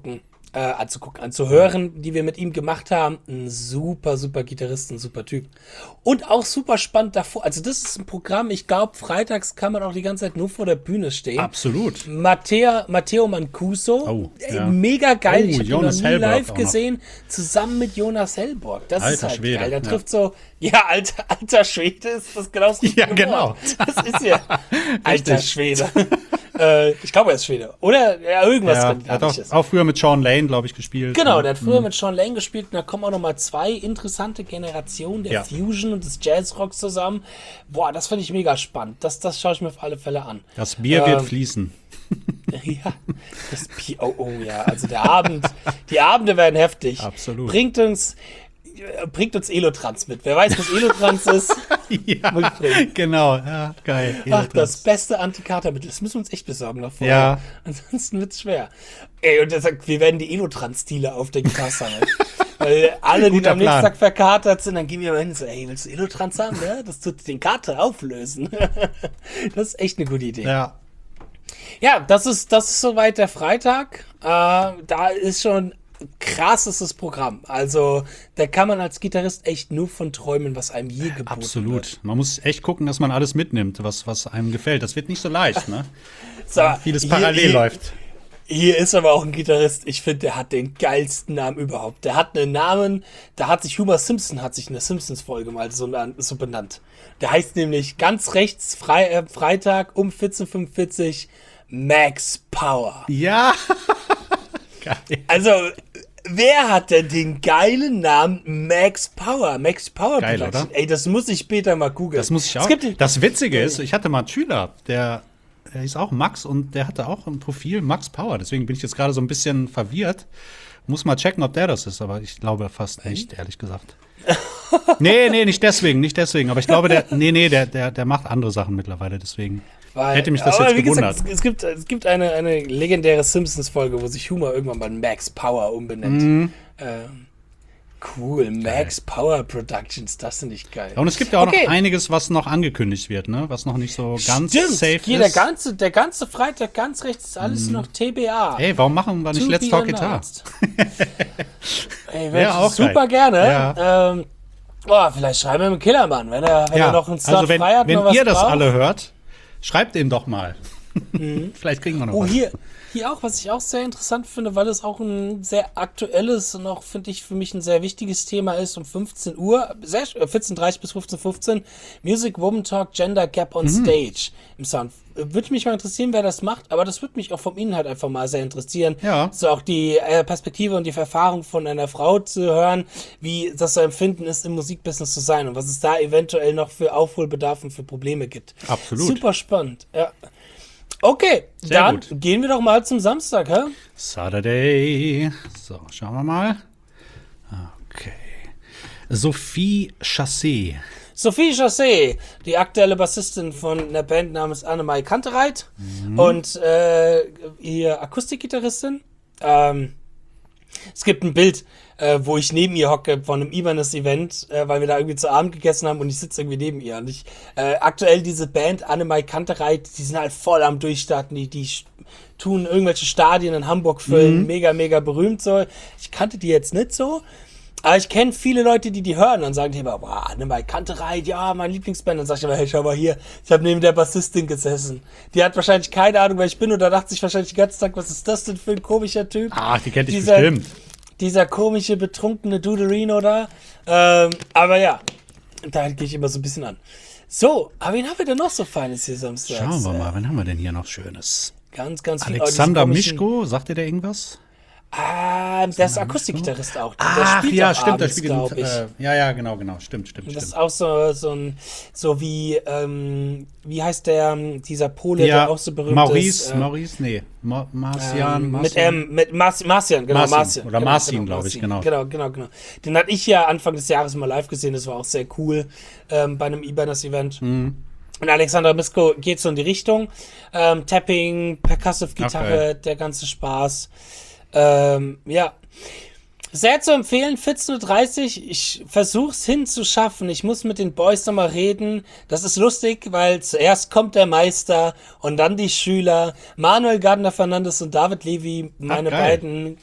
anzuhören, die wir mit ihm gemacht haben. Ein super, super Gitarrist, ein super Typ. Und auch super spannend davor. Also das ist ein Programm, ich glaube, freitags kann man auch die ganze Zeit nur vor der Bühne stehen. Absolut. Matteo Mancuso. Mega geil. Ich habe ihn noch nie live gesehen. Zusammen mit Jonas Hellborg. Das ist halt Schwede. Geil. Der trifft so, alter Schwede ist das genau. Ja, genau. Das ist ja alter Schwede. Ich glaube, er ist Schwede. Oder irgendwas. Ja, er hat auch früher mit Sean Lane, glaube ich, gespielt. Genau, der hat früher mit Sean Lane gespielt. Und da kommen auch noch mal 2 interessante Generationen der Fusion und des Jazzrocks zusammen. Boah, das finde ich mega spannend. Das schaue ich mir auf alle Fälle an. Das Bier wird fließen. Ja, das Bier. Oh ja, also die Abende werden heftig. Absolut. Bringt uns Elotrans mit. Wer weiß, was Elotrans ist? Ja, genau. Ja, geil. Ach, das beste Antikatermittel. Das müssen wir uns echt besorgen noch vorher. Ja. Ansonsten wird's schwer. Und er sagt, wir werden die Elotrans-Dealer auf der Gitarre sammeln. Weil alle, die am nächsten Tag verkatert sind, dann gehen wir mal hin und so, willst du Elotrans haben? Ja? Das tut den Kater auflösen. Das ist echt eine gute Idee. Ja, das ist soweit der Freitag. Da ist schon krasses Programm. Also, da kann man als Gitarrist echt nur von träumen, was einem je geboten wird. Man muss echt gucken, dass man alles mitnimmt, was einem gefällt. Das wird nicht so leicht, ne? Vieles parallel läuft. Hier ist aber auch ein Gitarrist, ich finde, der hat den geilsten Namen überhaupt. Der hat einen Namen, da hat sich Homer Simpson in der Simpsons-Folge mal so benannt. Der heißt nämlich ganz rechts, Freitag um 14:45 Max Power. Ja! Geil. Also, wer hat denn den geilen Namen Max Power? Max Power geil, oder? Ey, das muss ich später mal googeln. Das muss ich auch. Das Witzige ist, ich hatte mal einen Schüler, der hieß auch Max und der hatte auch ein Profil Max Power. Deswegen bin ich jetzt gerade so ein bisschen verwirrt. Muss mal checken, ob der das ist, aber ich glaube fast nicht, ehrlich gesagt. Nee, nicht deswegen. Aber ich glaube, der macht andere Sachen mittlerweile, deswegen hätte mich das jetzt gewundert. Gesagt, es gibt eine legendäre Simpsons-Folge, wo sich Homer irgendwann mal Max Power umbenennt. Cool, Max Power Productions, das finde ich geil. Und es gibt ja auch noch einiges, was noch angekündigt wird, ne? Was noch nicht so ganz safe hier ist. Der ganze Freitag ganz rechts ist alles noch TBA. Ey, warum machen wir nicht Let's Talk Guitar? Ey, wäre auch super gerne. Ja. Vielleicht schreiben wir mit Killermann, wenn er noch einen Slot frei hat. Wenn noch was ihr das braucht. alle hört, schreibt ihm doch mal. Vielleicht kriegen wir noch was. Hier auch, was ich auch sehr interessant finde, weil es auch ein sehr aktuelles und auch, finde ich, für mich ein sehr wichtiges Thema ist, um 15 Uhr, 14:30 bis 15:15 Uhr, Music, Woman Talk, Gender Gap on Stage im Sound. Würde mich mal interessieren, wer das macht, aber das würde mich auch vom Inhalt einfach mal sehr interessieren. Ja. So auch die Perspektive und die Erfahrung von einer Frau zu hören, wie das so empfinden ist, im Musikbusiness zu sein und was es da eventuell noch für Aufholbedarf und für Probleme gibt. Absolut. Super spannend, ja. Okay, sehr dann gut. gehen wir doch mal zum Samstag, hä? Saturday. So, schauen wir mal. Okay. Sophie Chassé. Sophie Chassé, die aktuelle Bassistin von einer Band namens Annemai Kantereit und ihr Akustikgitarristin. Es gibt ein Bild, wo ich neben ihr hocke von einem Ibanez-Event, weil wir da irgendwie zu Abend gegessen haben und ich sitze irgendwie neben ihr. Und aktuell diese Band Annemai Kantereit, die sind halt voll am Durchstarten, die tun irgendwelche Stadien in Hamburg füllen, mega, mega berühmt so. Ich kannte die jetzt nicht so, aber ich kenne viele Leute, die hören und sagen immer, boah, Annemai Kantereit, ja, mein Lieblingsband. Dann sag ich immer, hey, schau mal hier, ich habe neben der Bassistin gesessen. Die hat wahrscheinlich keine Ahnung, wer ich bin, oder dachte sich wahrscheinlich den ganzen Tag, was ist das denn für ein komischer Typ? Die kennt dich bestimmt. Dieser komische, betrunkene Duderino da. Aber ja, da gehe ich immer so ein bisschen an. So, aber wen haben wir denn noch so Feines hier Samstag? Schauen wir mal, wen haben wir denn hier noch Schönes? Ganz, ganz viel. Alexander Mischko, sagt ihr da irgendwas? Der ist Akustikgitarrist auch. Ach ja, stimmt, abends, der spielt glaube ich. Ja, genau, stimmt. Das ist auch so wie, wie heißt dieser Pole, der auch so berühmt ist? Marcian. Mit Marcian, genau. Marcian. Oder Marcin, glaube ich, genau. Genau. Den hatte ich ja Anfang des Jahres mal live gesehen, das war auch sehr cool bei einem Ibanez-Event. Und Alexander Mischko geht so in die Richtung. Tapping, Percussive-Gitarre, der ganze Spaß. Ja. Sehr zu empfehlen, 14:30 Uhr. Ich versuch's hinzuschaffen. Ich muss mit den Boys nochmal reden. Das ist lustig, weil zuerst kommt der Meister und dann die Schüler. Manuel Gardner-Fernandes und David Levy, meine beiden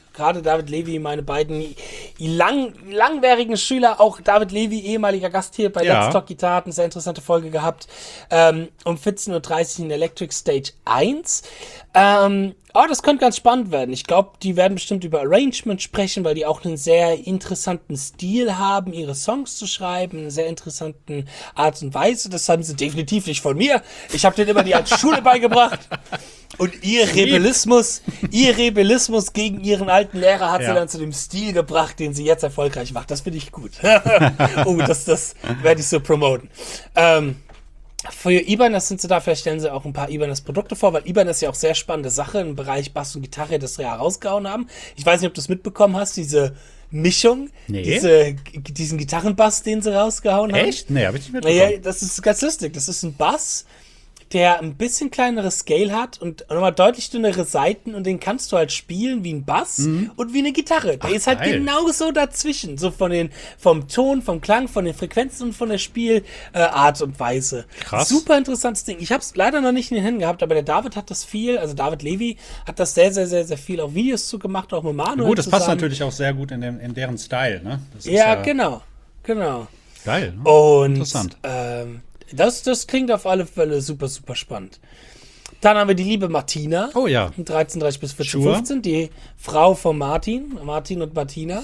langwierigen Schüler. Auch David Levy, ehemaliger Gast hier bei Let's Talk Guitar, hat eine sehr interessante Folge gehabt. Um 14:30 Uhr in Electric Stage 1. Das könnte ganz spannend werden. Ich glaube, die werden bestimmt über Arrangement sprechen, weil die auch einen sehr interessanten Stil haben, ihre Songs zu schreiben, eine sehr interessanten Art und Weise. Das haben sie definitiv nicht von mir. Ich habe denen immer die als Schule beigebracht. Und ihr Rebellismus gegen ihren alten Lehrer hat sie dann zu dem Stil gebracht, den sie jetzt erfolgreich macht. Das finde ich gut. Das werde ich so promoten. Für Ibanez sind sie da, vielleicht stellen sie auch ein paar Ibanez-Produkte vor, weil Ibanez ist ja auch sehr spannende Sache im Bereich Bass und Gitarre, das sie ja rausgehauen haben. Ich weiß nicht, ob du es mitbekommen hast, diese Mischung, diesen Gitarrenbass, den sie rausgehauen haben. Echt? Nee, hab ich nicht mitbekommen. Naja, das ist ganz lustig. Das ist ein Bass, der ein bisschen kleineres Scale hat und nochmal deutlich dünnere Saiten und den kannst du halt spielen wie ein Bass und wie eine Gitarre. Der ist halt genauso dazwischen, so vom Ton, vom Klang, von den Frequenzen und von der Spielart und Weise. Krass. Super interessantes Ding. Ich habe es leider noch nicht in den Händen gehabt, aber der David hat das David Levy hat das sehr, sehr, sehr, sehr viel auch Videos zu gemacht, auch mit Manuel. Gut, das passt natürlich auch sehr gut in deren Style, ne? Das ist genau. Geil. Ne? Und interessant. Das klingt auf alle Fälle super, super spannend. Dann haben wir die liebe Martina. Oh ja. 13:30 bis 14:15. Die Frau von Martin und Martina.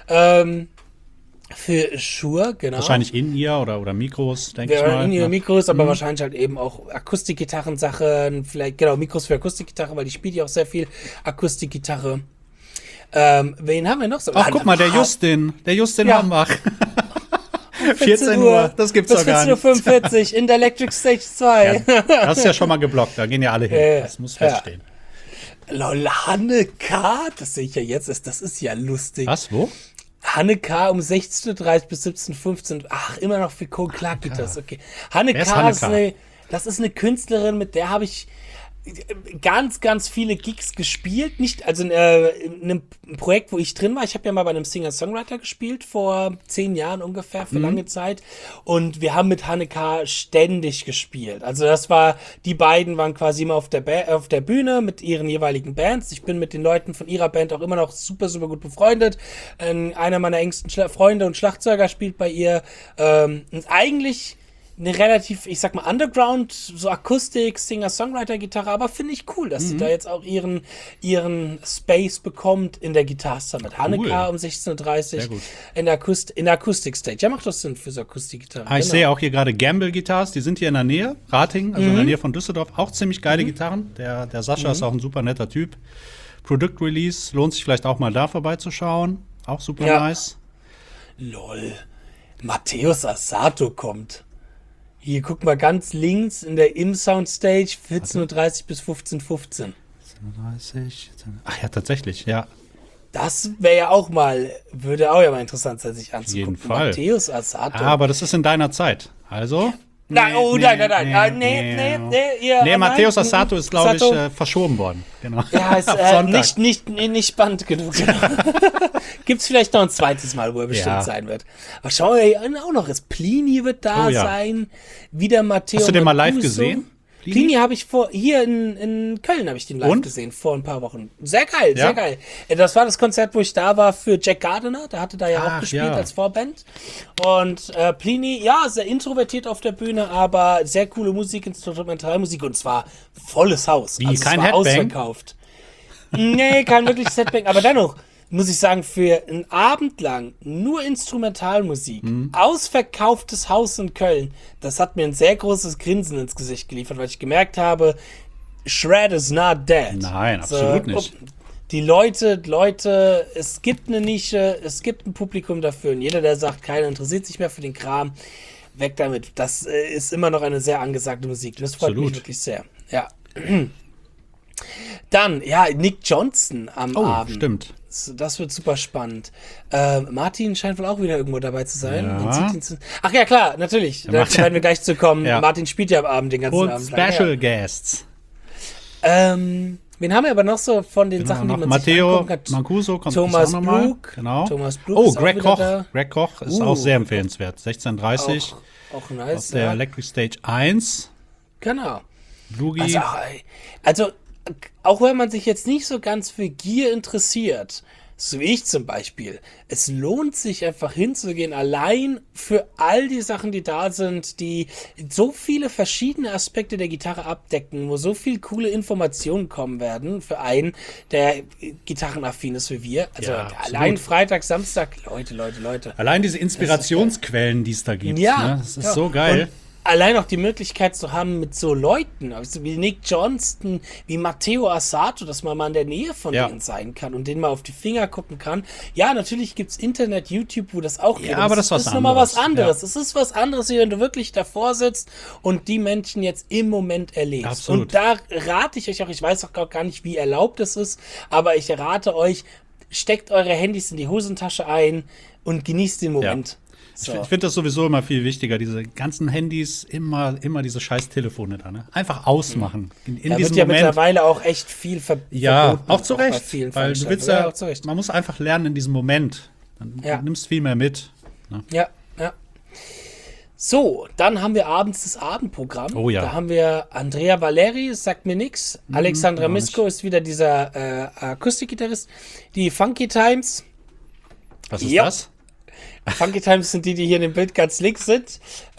Für Shure, genau. Wahrscheinlich In-Ear oder Mikros, denke ich mal. In-Ear Mikros, aber wahrscheinlich halt eben auch Akustikgitarren-Sachen. Vielleicht, genau, Mikros für Akustikgitarre, weil die spielt ja auch sehr viel Akustikgitarre. Wen haben wir noch so? Ach, guck mal, der Justin Ja. Hambach. 14 Uhr, das gibt's bis doch gar 14:45 Uhr in der Electric Stage 2. Ja, das ist ja schon mal geblockt, da gehen ja alle hin. Das muss feststehen. Lol, Hanne K., das sehe ich ja jetzt, das ist ja lustig. Was, wo? Hanne K. um 16:30 Uhr bis 17:15 Uhr. Ach, immer noch für Cole Clark geht das, okay. Hanne Wer ist K. Hanne K.? Das ist eine Künstlerin, mit der habe ich ganz, ganz viele Gigs gespielt. Nicht, also in einem Projekt, wo ich drin war. Ich habe ja mal bei einem Singer-Songwriter gespielt, vor 10 Jahren ungefähr, für lange Zeit. Und wir haben mit Hanne K. ständig gespielt. Also die beiden waren quasi immer auf der Bühne mit ihren jeweiligen Bands. Ich bin mit den Leuten von ihrer Band auch immer noch super, super gut befreundet. Einer meiner engsten Freunde und Schlagzeuger spielt bei ihr. Und eigentlich eine relativ, ich sag mal, Underground, so Akustik, Singer-Songwriter-Gitarre, aber finde ich cool, dass sie da jetzt auch ihren Space bekommt in der Guitar Summit. Hanne K. um 16:30 Uhr in der Akustik-Stage. Ja, macht das Sinn für so Akustik-Gitarre. Ich sehe auch hier gerade Gamble Guitars, die sind hier in der Nähe, Ratingen, also in der Nähe von Düsseldorf, auch ziemlich geile Gitarren. Der Sascha ist auch ein super netter Typ. Product Release, lohnt sich vielleicht auch mal da vorbeizuschauen, auch super nice. Lol, Matthäus Assato kommt. Hier, guck mal ganz links in der Im-Sound-Stage, 14:30 Uhr bis 15:15 Uhr. 14:30. Ach ja, tatsächlich, ja. Das wäre ja auch mal, würde auch ja mal interessant sein, sich anzugucken. Auf jeden Fall. Matthäus Assato. Aber das ist in deiner Zeit. Also. Nein, Matthäus Assato ist, glaube ich, verschoben worden. Genau. Ja, ist nicht spannend genug. Gibt's vielleicht noch ein zweites Mal, wo er bestimmt sein wird. Aber schau dir auch noch, Plini wird da sein. Wieder Matteo. Hast du den mal live gesehen? Plini habe ich hier in Köln habe ich den live gesehen, vor ein paar Wochen. Sehr geil, sehr geil. Das war das Konzert, wo ich da war für Jack Gardner, der hatte da ja auch gespielt als Vorband. Und Plini, sehr introvertiert auf der Bühne, aber sehr coole Musik, Instrumentalmusik und zwar volles Haus. Wie, kein Headbang? Ausverkauft. Nee, kein wirkliches Headbang, aber dennoch muss ich sagen, für einen Abend lang nur Instrumentalmusik, ausverkauftes Haus in Köln, das hat mir ein sehr großes Grinsen ins Gesicht geliefert, weil ich gemerkt habe, Shred is not dead. Nein, absolut nicht. Die Leute, es gibt eine Nische, es gibt ein Publikum dafür und jeder, der sagt, keiner interessiert sich mehr für den Kram, weg damit. Das ist immer noch eine sehr angesagte Musik. Das freut mich wirklich sehr. Ja. Dann, Nick Johnson am Abend. Stimmt. Das wird super spannend. Martin scheint wohl auch wieder irgendwo dabei zu sein. Ja. Ach ja, klar, natürlich. Da werden wir gleich zu kommen. Ja. Martin spielt ja am Abend den ganzen Abend. Und Special Guests. Wen haben wir aber noch so von den Sachen, die man Matteo sich angucken kann? Mancuso kommt Thomas auch noch mal. Blug. Genau. Thomas Blug Greg Koch. Greg Koch ist auch sehr empfehlenswert. 16:30 auch nice. Auf der Electric Stage 1. Genau. Blugi. Also, auch wenn man sich jetzt nicht so ganz für Gear interessiert, so wie ich zum Beispiel, es lohnt sich einfach hinzugehen, allein für all die Sachen, die da sind, die so viele verschiedene Aspekte der Gitarre abdecken, wo so viel coole Informationen kommen werden für einen, der gitarrenaffin ist wie wir. Also allein Freitag, Samstag, Leute. Allein diese Inspirationsquellen, die es da gibt. Ne? Das ist so geil. Und allein auch die Möglichkeit zu haben mit so Leuten, also wie Nick Johnston, wie Matteo Assato, dass man mal in der Nähe von denen sein kann und denen mal auf die Finger gucken kann. Ja, natürlich gibt's Internet, YouTube, wo das auch geht. Ja, aber das ist nochmal was anderes. Es ist was anderes, wie wenn du wirklich davor sitzt und die Menschen jetzt im Moment erlebst. Absolut. Und da rate ich euch auch, ich weiß auch gar nicht, wie erlaubt es ist, aber ich rate euch, steckt eure Handys in die Hosentasche ein und genießt den Moment. Ja. So. Ich finde das sowieso immer viel wichtiger, diese ganzen Handys, immer diese scheiß Telefone da, ne? Einfach ausmachen. In da diesem wird ja Moment. Mittlerweile auch echt viel verboten. Ja, auch zu Recht. Weil du willst man muss einfach lernen in diesem Moment. Dann du nimmst viel mehr mit. Ne? Ja. So, dann haben wir abends das Abendprogramm. Oh ja. Da haben wir Andrea Valeri, sagt mir nix. Alexandra Misko ist wieder dieser Akustikgitarrist. Die Funky Times. Was ist das? Funky Times sind die hier in dem Bild ganz links sind.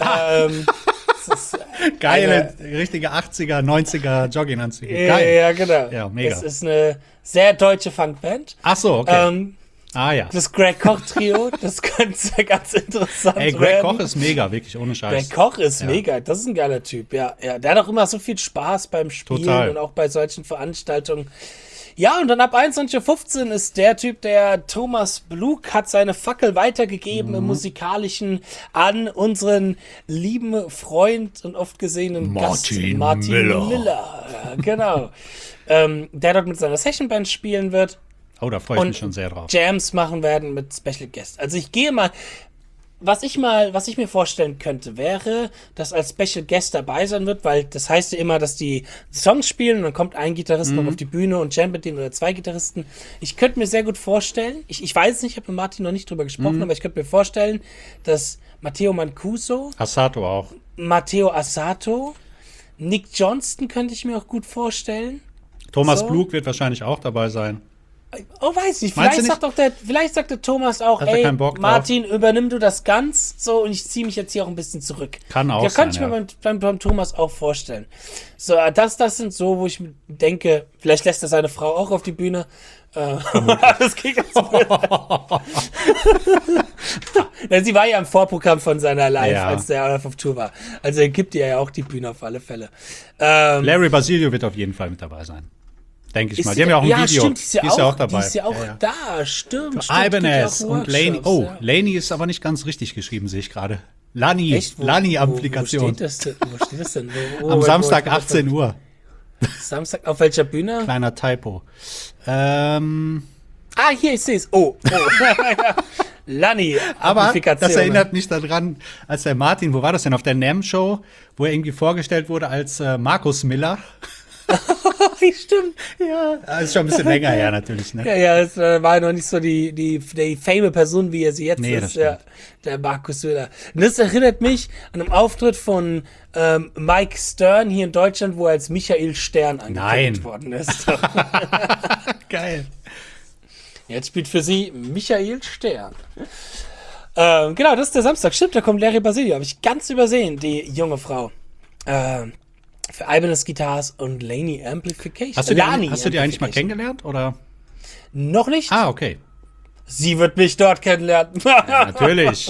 Geile, richtige 80er, 90er Jogginganzüge. Geil. Ja, genau. Ja, mega. Das ist eine sehr deutsche Funkband. Ach so, okay. Das Greg Koch Trio, das könnte ganz interessant werden. Greg Koch ist mega, wirklich, ohne Scheiß. Greg Koch ist mega, das ist ein geiler Typ, ja. Der hat auch immer so viel Spaß beim Spielen. Total. Und auch bei solchen Veranstaltungen. Ja, und dann ab 21:15 Uhr ist der Typ, der Thomas Blug hat seine Fackel weitergegeben im Musikalischen an unseren lieben Freund und oft gesehenen Gast Martin Miller. Ja, genau. Der dort mit seiner Sessionband spielen wird. Oh, da freue ich mich schon sehr drauf. Jams machen werden mit Special Guests. Also ich gehe mal, was ich mir vorstellen könnte, wäre, dass als Special Guest dabei sein wird, weil das heißt ja immer, dass die Songs spielen und dann kommt ein Gitarrist noch auf die Bühne und jammt mit denen oder 2 Gitarristen. Ich könnte mir sehr gut vorstellen, ich weiß nicht, ich habe mit Martin noch nicht drüber gesprochen, aber ich könnte mir vorstellen, dass Matteo Mancuso, Assato auch. Matteo Assato, Nick Johnston könnte ich mir auch gut vorstellen. Thomas So. Blug wird wahrscheinlich auch dabei sein. Oh, weiß ich. Meinst Vielleicht du nicht? vielleicht sagt der Thomas auch, Hat er keinen Bock drauf? Martin, übernimm du das ganz, so, und ich ziehe mich jetzt hier auch ein bisschen zurück. Kann auch Da könnte sein, ich mir beim Thomas auch vorstellen. So, das sind so, wo ich denke, vielleicht lässt er seine Frau auch auf die Bühne. Das geht ganz Sie war ja im Vorprogramm von seiner Live, Ja. als der auf Tour war. Also er gibt ihr ja auch die Bühne auf alle Fälle. Larry Basilio wird auf jeden Fall mit dabei sein. Denke ich mal. Die haben ja auch ein Video. Stimmt, die ist ja auch dabei. Die ist ja auch da, stimmt. Ibanez gibt ja auch und Laney. Workshops, Oh, ja. Laney ist aber nicht ganz richtig geschrieben, sehe ich gerade. Lani. Echt? Lani-Applikation. Wo steht das denn? Wo steht das denn? Am Samstag 18 Uhr. Samstag, auf welcher Bühne? Kleiner Typo. Hier, ich sehe es. Oh. Lani, Aber Amplifikation. das erinnert mich daran, als der Martin, wo war das denn, auf der NAMM-Show, wo er irgendwie vorgestellt wurde als Markus Miller. Stimmt. Ja, das ist schon ein bisschen länger her natürlich, ne? Ja, es war noch nicht so die fame Person, wie er sie jetzt Nee, das ist. stimmt. Ja, der Markus Söder. Und das erinnert mich an einen Auftritt von Mike Stern hier in Deutschland, wo er als Michael Stern angekündigt worden ist. Geil. Jetzt spielt für sie Michael Stern. Genau, das ist der Samstag. Stimmt, da kommt Larry Basilio. Habe ich ganz übersehen, die junge Frau. Für Ibanez Guitars und Laney Amplification. Hast du die Lani eigentlich mal Amplification. kennengelernt, oder? Noch nicht? Ah, okay. Sie wird mich dort kennenlernen. Ja, natürlich.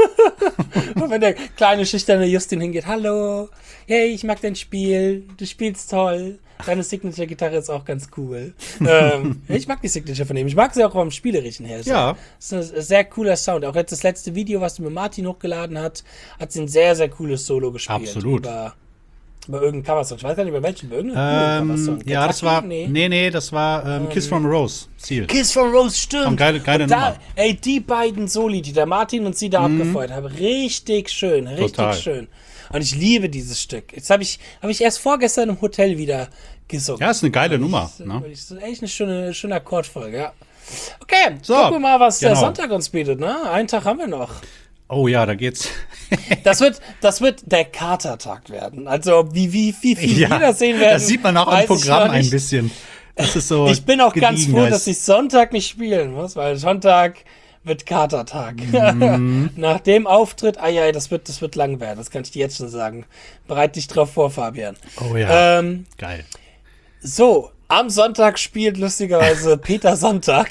Und wenn der kleine, schüchterne Justin hingeht, hallo, hey, ich mag dein Spiel, du spielst toll. Deine Signature-Gitarre ist auch ganz cool. Ich mag die Signature von ihm. Ich mag sie auch vom Spielerischen her. Ja. Das ist ein sehr cooler Sound. Auch jetzt das letzte Video, was du mit Martin hochgeladen hat sie ein sehr, sehr cooles Solo gespielt. Absolut. Über irgendeinen Coversong. Ich weiß gar nicht, über welchen. Über irgendeinen Coversong. Ja, das war, Nee. nee, das war Kiss from a Rose, Ziel. Kiss from Rose, stimmt. Und geile Und Nummer. Ey, die beiden Soli, die der Martin und sie da abgefeuert haben, richtig schön, richtig Total. schön. Und ich liebe dieses Stück. Jetzt habe ich erst vorgestern im Hotel wieder gesungen. Ja, ist eine geile Nummer. Ne? Das ist echt eine schöne Akkordfolge, ja. Okay, So, gucken wir mal, was der genau. Sonntag uns bietet, ne? Einen Tag haben wir noch. Oh ja, da geht's. Das wird der Katertag werden. Also, wie viel wir das sehen werden. Das sieht man auch im weiß ich Programm noch ein nicht. bisschen. Das ist so Ich bin auch ganz gediegen, froh, dass ich Sonntag nicht spielen muss, weil Sonntag wird Katertag. Mhm. Nach dem Auftritt, das wird lang werden, das kann ich dir jetzt schon sagen. Bereit dich drauf vor, Fabian. Oh ja, Ähm, geil. so, am Sonntag spielt lustigerweise Peter Sonntag.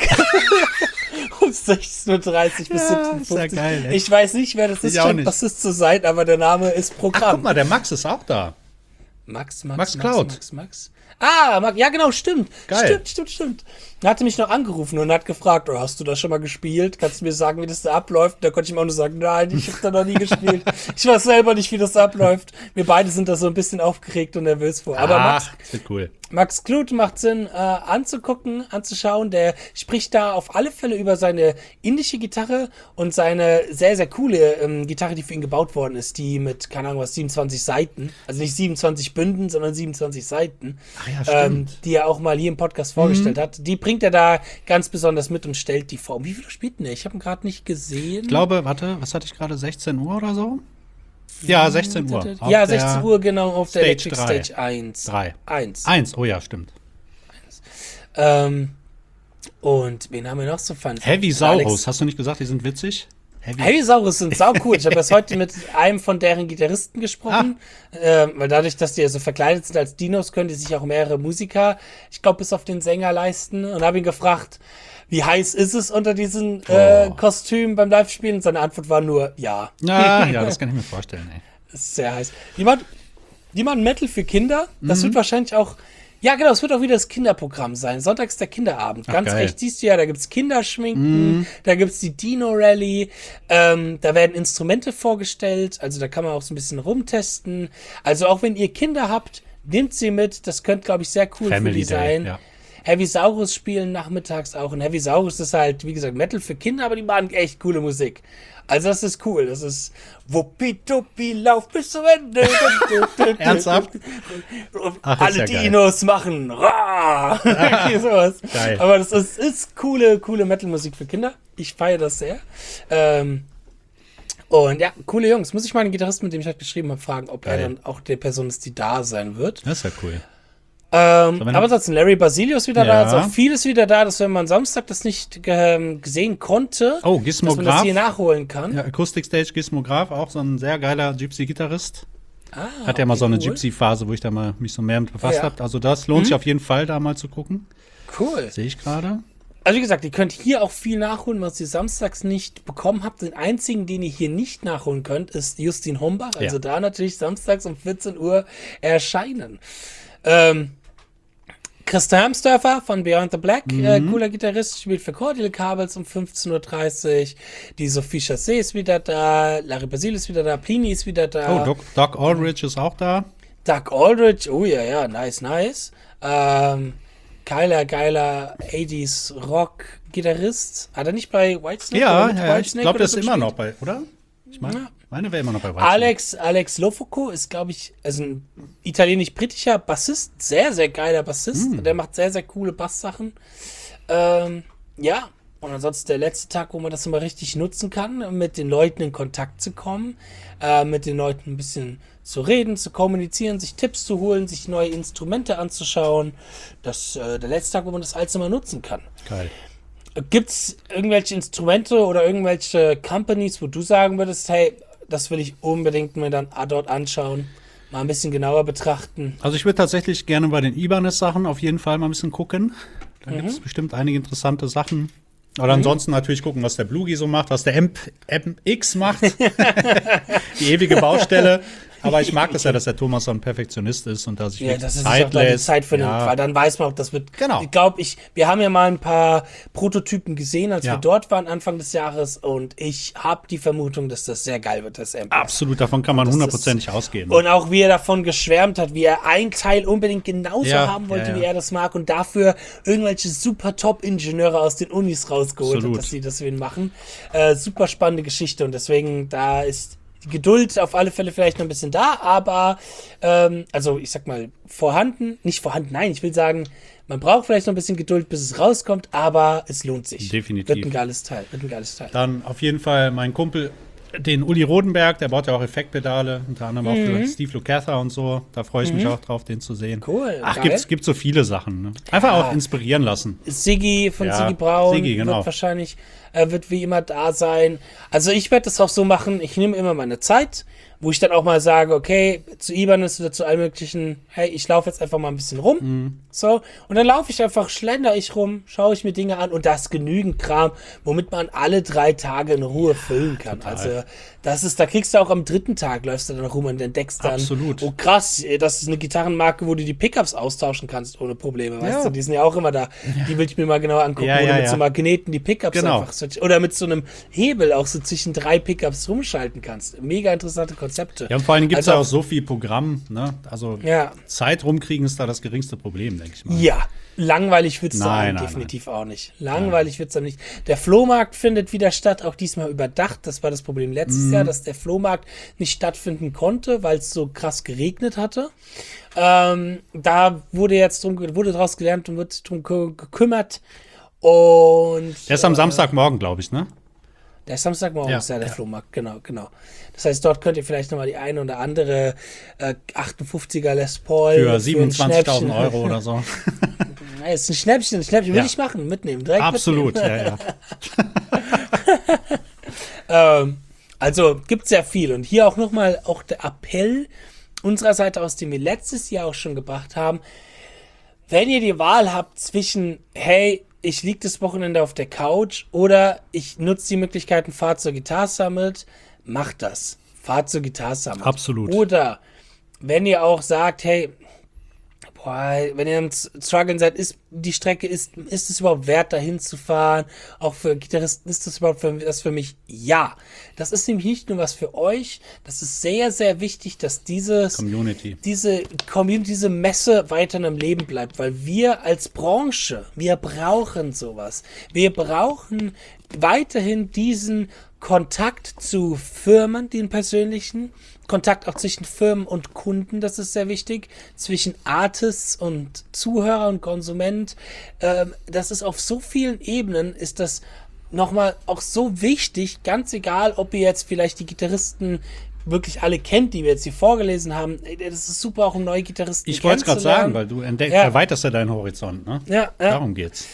Um 16:30 Uhr bis Ja, 17:50 ist ja geil, ey. Ich weiß nicht, wer das ist, Ich auch scheint nicht. Bassist zu sein, aber der Name ist Ach, Programm. guck mal, der Max ist auch da. Max Cloud. Max. Ja genau, stimmt. Geil. Stimmt. Er hatte mich noch angerufen und hat gefragt, hast du das schon mal gespielt? Kannst du mir sagen, wie das da abläuft? Da konnte ich ihm auch nur sagen, nein, ich habe da noch nie gespielt. Ich weiß selber nicht, wie das abläuft. Wir beide sind da so ein bisschen aufgeregt und nervös vor. Aber Ach, das wird cool. Max Kluth macht Sinn anzuschauen. Der spricht da auf alle Fälle über seine indische Gitarre und seine sehr, sehr coole Gitarre, die für ihn gebaut worden ist, die mit, keine Ahnung was, 27 Seiten, also nicht 27 Bünden, sondern 27 Seiten, Ach ja, stimmt. die er auch mal hier im Podcast vorgestellt hat. Die bringt er da ganz besonders mit und stellt die vor. Wie viel spielt denn der? Ich habe ihn gerade nicht gesehen. Ich glaube, warte, was hatte ich gerade? 16 Uhr oder so? Ja, 16 Uhr. Auf Ja, der 16 Uhr, genau, auf der Stage Electric 3. Stage 1. 3. 1. 1, oh ja, stimmt. Und wen haben wir noch so fun? Heavy Alex- Saurus, hast du nicht gesagt, die sind witzig? Heavy Saurus sind sau cool. Ich habe erst heute mit einem von deren Gitarristen gesprochen, weil dadurch, dass die ja so verkleidet sind als Dinos, können die sich auch mehrere Musiker, ich glaube bis auf den Sänger leisten, und habe ihn gefragt, wie heiß ist es unter diesen Kostümen beim Live-Spielen? Und seine Antwort war nur, ja. Ja, das kann ich mir vorstellen, ey. Das ist sehr heiß. Die machen Metal für Kinder. Das wird wahrscheinlich auch, Ja, genau, es wird auch wieder das Kinderprogramm sein. Sonntag ist der Kinderabend. Ganz geil. recht siehst du ja, da gibt's Kinderschminken, da gibt's die Dino-Rally, da werden Instrumente vorgestellt, also da kann man auch so ein bisschen rumtesten. Also auch wenn ihr Kinder habt, nehmt sie mit, das könnte, glaube ich, sehr cool für Family die Day, sein. ja. Heavisaurus spielen nachmittags auch. Und Heavisaurus ist halt, wie gesagt, Metal für Kinder, aber die machen echt coole Musik. Also das ist cool. Das ist Wuppi-Duppi, lauf bis zum Ende. Ernsthaft? Und Ach, ist alle ja geil. Dinos machen Ra! Irgendwie sowas. Geil. Aber das ist coole Metal-Musik für Kinder. Ich feiere das sehr. Und ja, coole Jungs. Muss ich mal den Gitarristen, mit dem ich halt geschrieben habe, fragen, ob er Geil. dann auch der Person ist, die da sein wird. Das ist ja cool. Aber ansonsten, Larry Basilio ist wieder Ja. da, ist auch vieles wieder da, dass wenn man Samstag das nicht gesehen konnte, Oh, dass man das Gizmograph. hier nachholen kann. Ja, Acoustic Stage Gizmograph, auch so ein sehr geiler Gypsy-Gitarrist. Hat ja mal okay, so eine cool. Gypsy-Phase, wo ich da mal mich so mehr mit befasst Ja. habe. Also das lohnt sich auf jeden Fall, da mal zu gucken. Cool. Sehe ich gerade. Also wie gesagt, ihr könnt hier auch viel nachholen, was ihr samstags nicht bekommen habt. Den einzigen, den ihr hier nicht nachholen könnt, ist Justin Hombach. Also Ja. da natürlich samstags um 14 Uhr erscheinen. Christa Hermsdörfer von Beyond the Black, cooler Gitarrist, spielt für Cordial Cabels um 15:30 Uhr. Die Sophie Chassé ist wieder da, Larry Basil ist wieder da, Plini ist wieder da. Oh, Doc Aldrich ist auch da. Doug Aldrich, oh ja, nice. Geiler 80s Rock-Gitarrist. Hat er nicht bei Whitesnake? Ja, oder mit ja, ich Whitesnake glaube, oder das so ist immer gespielt? noch bei, oder? Ich meine, Ja. meine wäre immer noch bei Whitesnake. Alex Lofoco ist, glaube ich, also ein italienisch-britischer Bassist, sehr, sehr geiler Bassist. Der macht sehr, sehr coole Basssachen. Ja, und ansonsten der letzte Tag, wo man das immer richtig nutzen kann, mit den Leuten in Kontakt zu kommen, mit den Leuten ein bisschen zu reden, zu kommunizieren, sich Tipps zu holen, sich neue Instrumente anzuschauen. Das der letzte Tag, wo man das alles immer nutzen kann. Geil. Gibt es irgendwelche Instrumente oder irgendwelche Companies, wo du sagen würdest, hey, das will ich unbedingt mir dann dort anschauen, mal ein bisschen genauer betrachten? Also ich würde tatsächlich gerne bei den Ibanez-Sachen auf jeden Fall mal ein bisschen gucken. Da gibt es bestimmt einige interessante Sachen. Oder ansonsten natürlich gucken, was der Blugi so macht, was der MX macht. Die ewige Baustelle. Aber ich mag das ja, dass der Thomas so ein Perfektionist ist und dass ich Ja, wirklich dass er sich Zeit auch da die lässt. Zeit findet, Ja. weil dann weiß man auch, das wird. Genau. Ich glaube, wir haben ja mal ein paar Prototypen gesehen, als Ja. wir dort waren Anfang des Jahres, und ich habe die Vermutung, dass das sehr geil wird, das MX. Absolut, davon kann man Das ist- hundertprozentig ausgehen. Und auch wie er davon geschwärmt hat, wie er ein Teil unbedingt genauso Ja, haben wollte, ja, ja. wie er das mag, und dafür irgendwelche super Top-Ingenieure aus den Unis rausgeholt Absolut. hat, dass sie das für ihn machen. Super spannende Geschichte, und deswegen, da ist die Geduld auf alle Fälle vielleicht noch ein bisschen da, aber also ich sag mal nicht vorhanden, nein, ich will sagen, man braucht vielleicht noch ein bisschen Geduld, bis es rauskommt, aber es lohnt sich. Definitiv. Wird ein geiles Teil. Dann auf jeden Fall mein Kumpel, den Uli Rodenberg, der baut ja auch Effektpedale, unter anderem auch für Steve Lukather und so. Da freue ich mich auch drauf, den zu sehen. Cool, Ach, geil. gibt so viele Sachen. Ne? Einfach auch inspirieren lassen. Siggi von Ja, Siggi Braun Siggi, genau. wird wahrscheinlich, wird wie immer da sein. Also ich werde das auch so machen, ich nehme immer meine Zeit, wo ich dann auch mal sage, okay, zu Ibanez oder zu allem möglichen, hey, ich laufe jetzt einfach mal ein bisschen rum. So, und dann laufe ich einfach, schlender ich rum, schaue ich mir Dinge an, und da ist genügend Kram, womit man alle 3 Tage in Ruhe füllen kann. Also da kriegst du auch am 3. Tag, läufst du dann rum und entdeckst dann, Absolut. oh krass, das ist eine Gitarrenmarke, wo du die Pickups austauschen kannst ohne Probleme, weißt Ja. du, die sind ja auch immer da. Die will ich mir mal genauer angucken, Ja, wo du ja, mit ja. so Magneten die Pickups Genau. einfach oder mit so einem Hebel auch so zwischen 3 Pickups rumschalten kannst. Mega interessante Konzepte. Ja, und vor allem gibt es Also ja auch so viel Programm. Ne? Also Ja. Zeit rumkriegen ist da das geringste Problem, denke ich mal. Ja, langweilig wird's da Nein, nein, definitiv auch nicht. Langweilig wird's da nicht. Der Flohmarkt findet wieder statt, auch diesmal überdacht. Das war das Problem letztes Jahr, dass der Flohmarkt nicht stattfinden konnte, weil es so krass geregnet hatte. Da wurde daraus gelernt und wird drum gekümmert. Und Der ist am Samstagmorgen, glaube ich, ne? der ist Samstagmorgen, Ja, ist ja der ja. Flohmarkt, genau. Das heißt, dort könnt ihr vielleicht nochmal die eine oder andere 58er Les Paul Für ein 27.000 Schnäppchen- Euro oder so. Ja, ist ein Schnäppchen, Ja. würde ich machen, mitnehmen, direkt Absolut, mitnehmen. ja. Also gibt sehr viel, und hier auch nochmal auch der Appell unserer Seite aus, den wir letztes Jahr auch schon gebracht haben: Wenn ihr die Wahl habt zwischen, hey, ich liege das Wochenende auf der Couch, oder ich nutze die Möglichkeiten, fahrt zur Guitar Summit, macht das. Fahrt zur Guitar Summit. Absolut. Oder wenn ihr auch sagt, hey, wenn ihr am Struggeln seid, ist es überhaupt wert, dahin zu fahren? Auch für Gitarristen ist das überhaupt das für mich? Ja. Das ist nämlich nicht nur was für euch. Das ist sehr, sehr wichtig, dass diese Community, diese Messe weiter am Leben bleibt, weil wir als Branche, wir brauchen sowas. Wir brauchen weiterhin diesen Kontakt zu Firmen, den persönlichen, Kontakt auch zwischen Firmen und Kunden, das ist sehr wichtig, zwischen Artists und Zuhörer und Konsument. Das ist auf so vielen Ebenen, ist das nochmal auch so wichtig, ganz egal, ob ihr jetzt vielleicht die Gitarristen wirklich alle kennt, die wir jetzt hier vorgelesen haben. Das ist super, auch um neue Gitarristen Ich wollte es gerade sagen, weil du erweiterst ja deinen Horizont, ne? Ja. Darum geht's.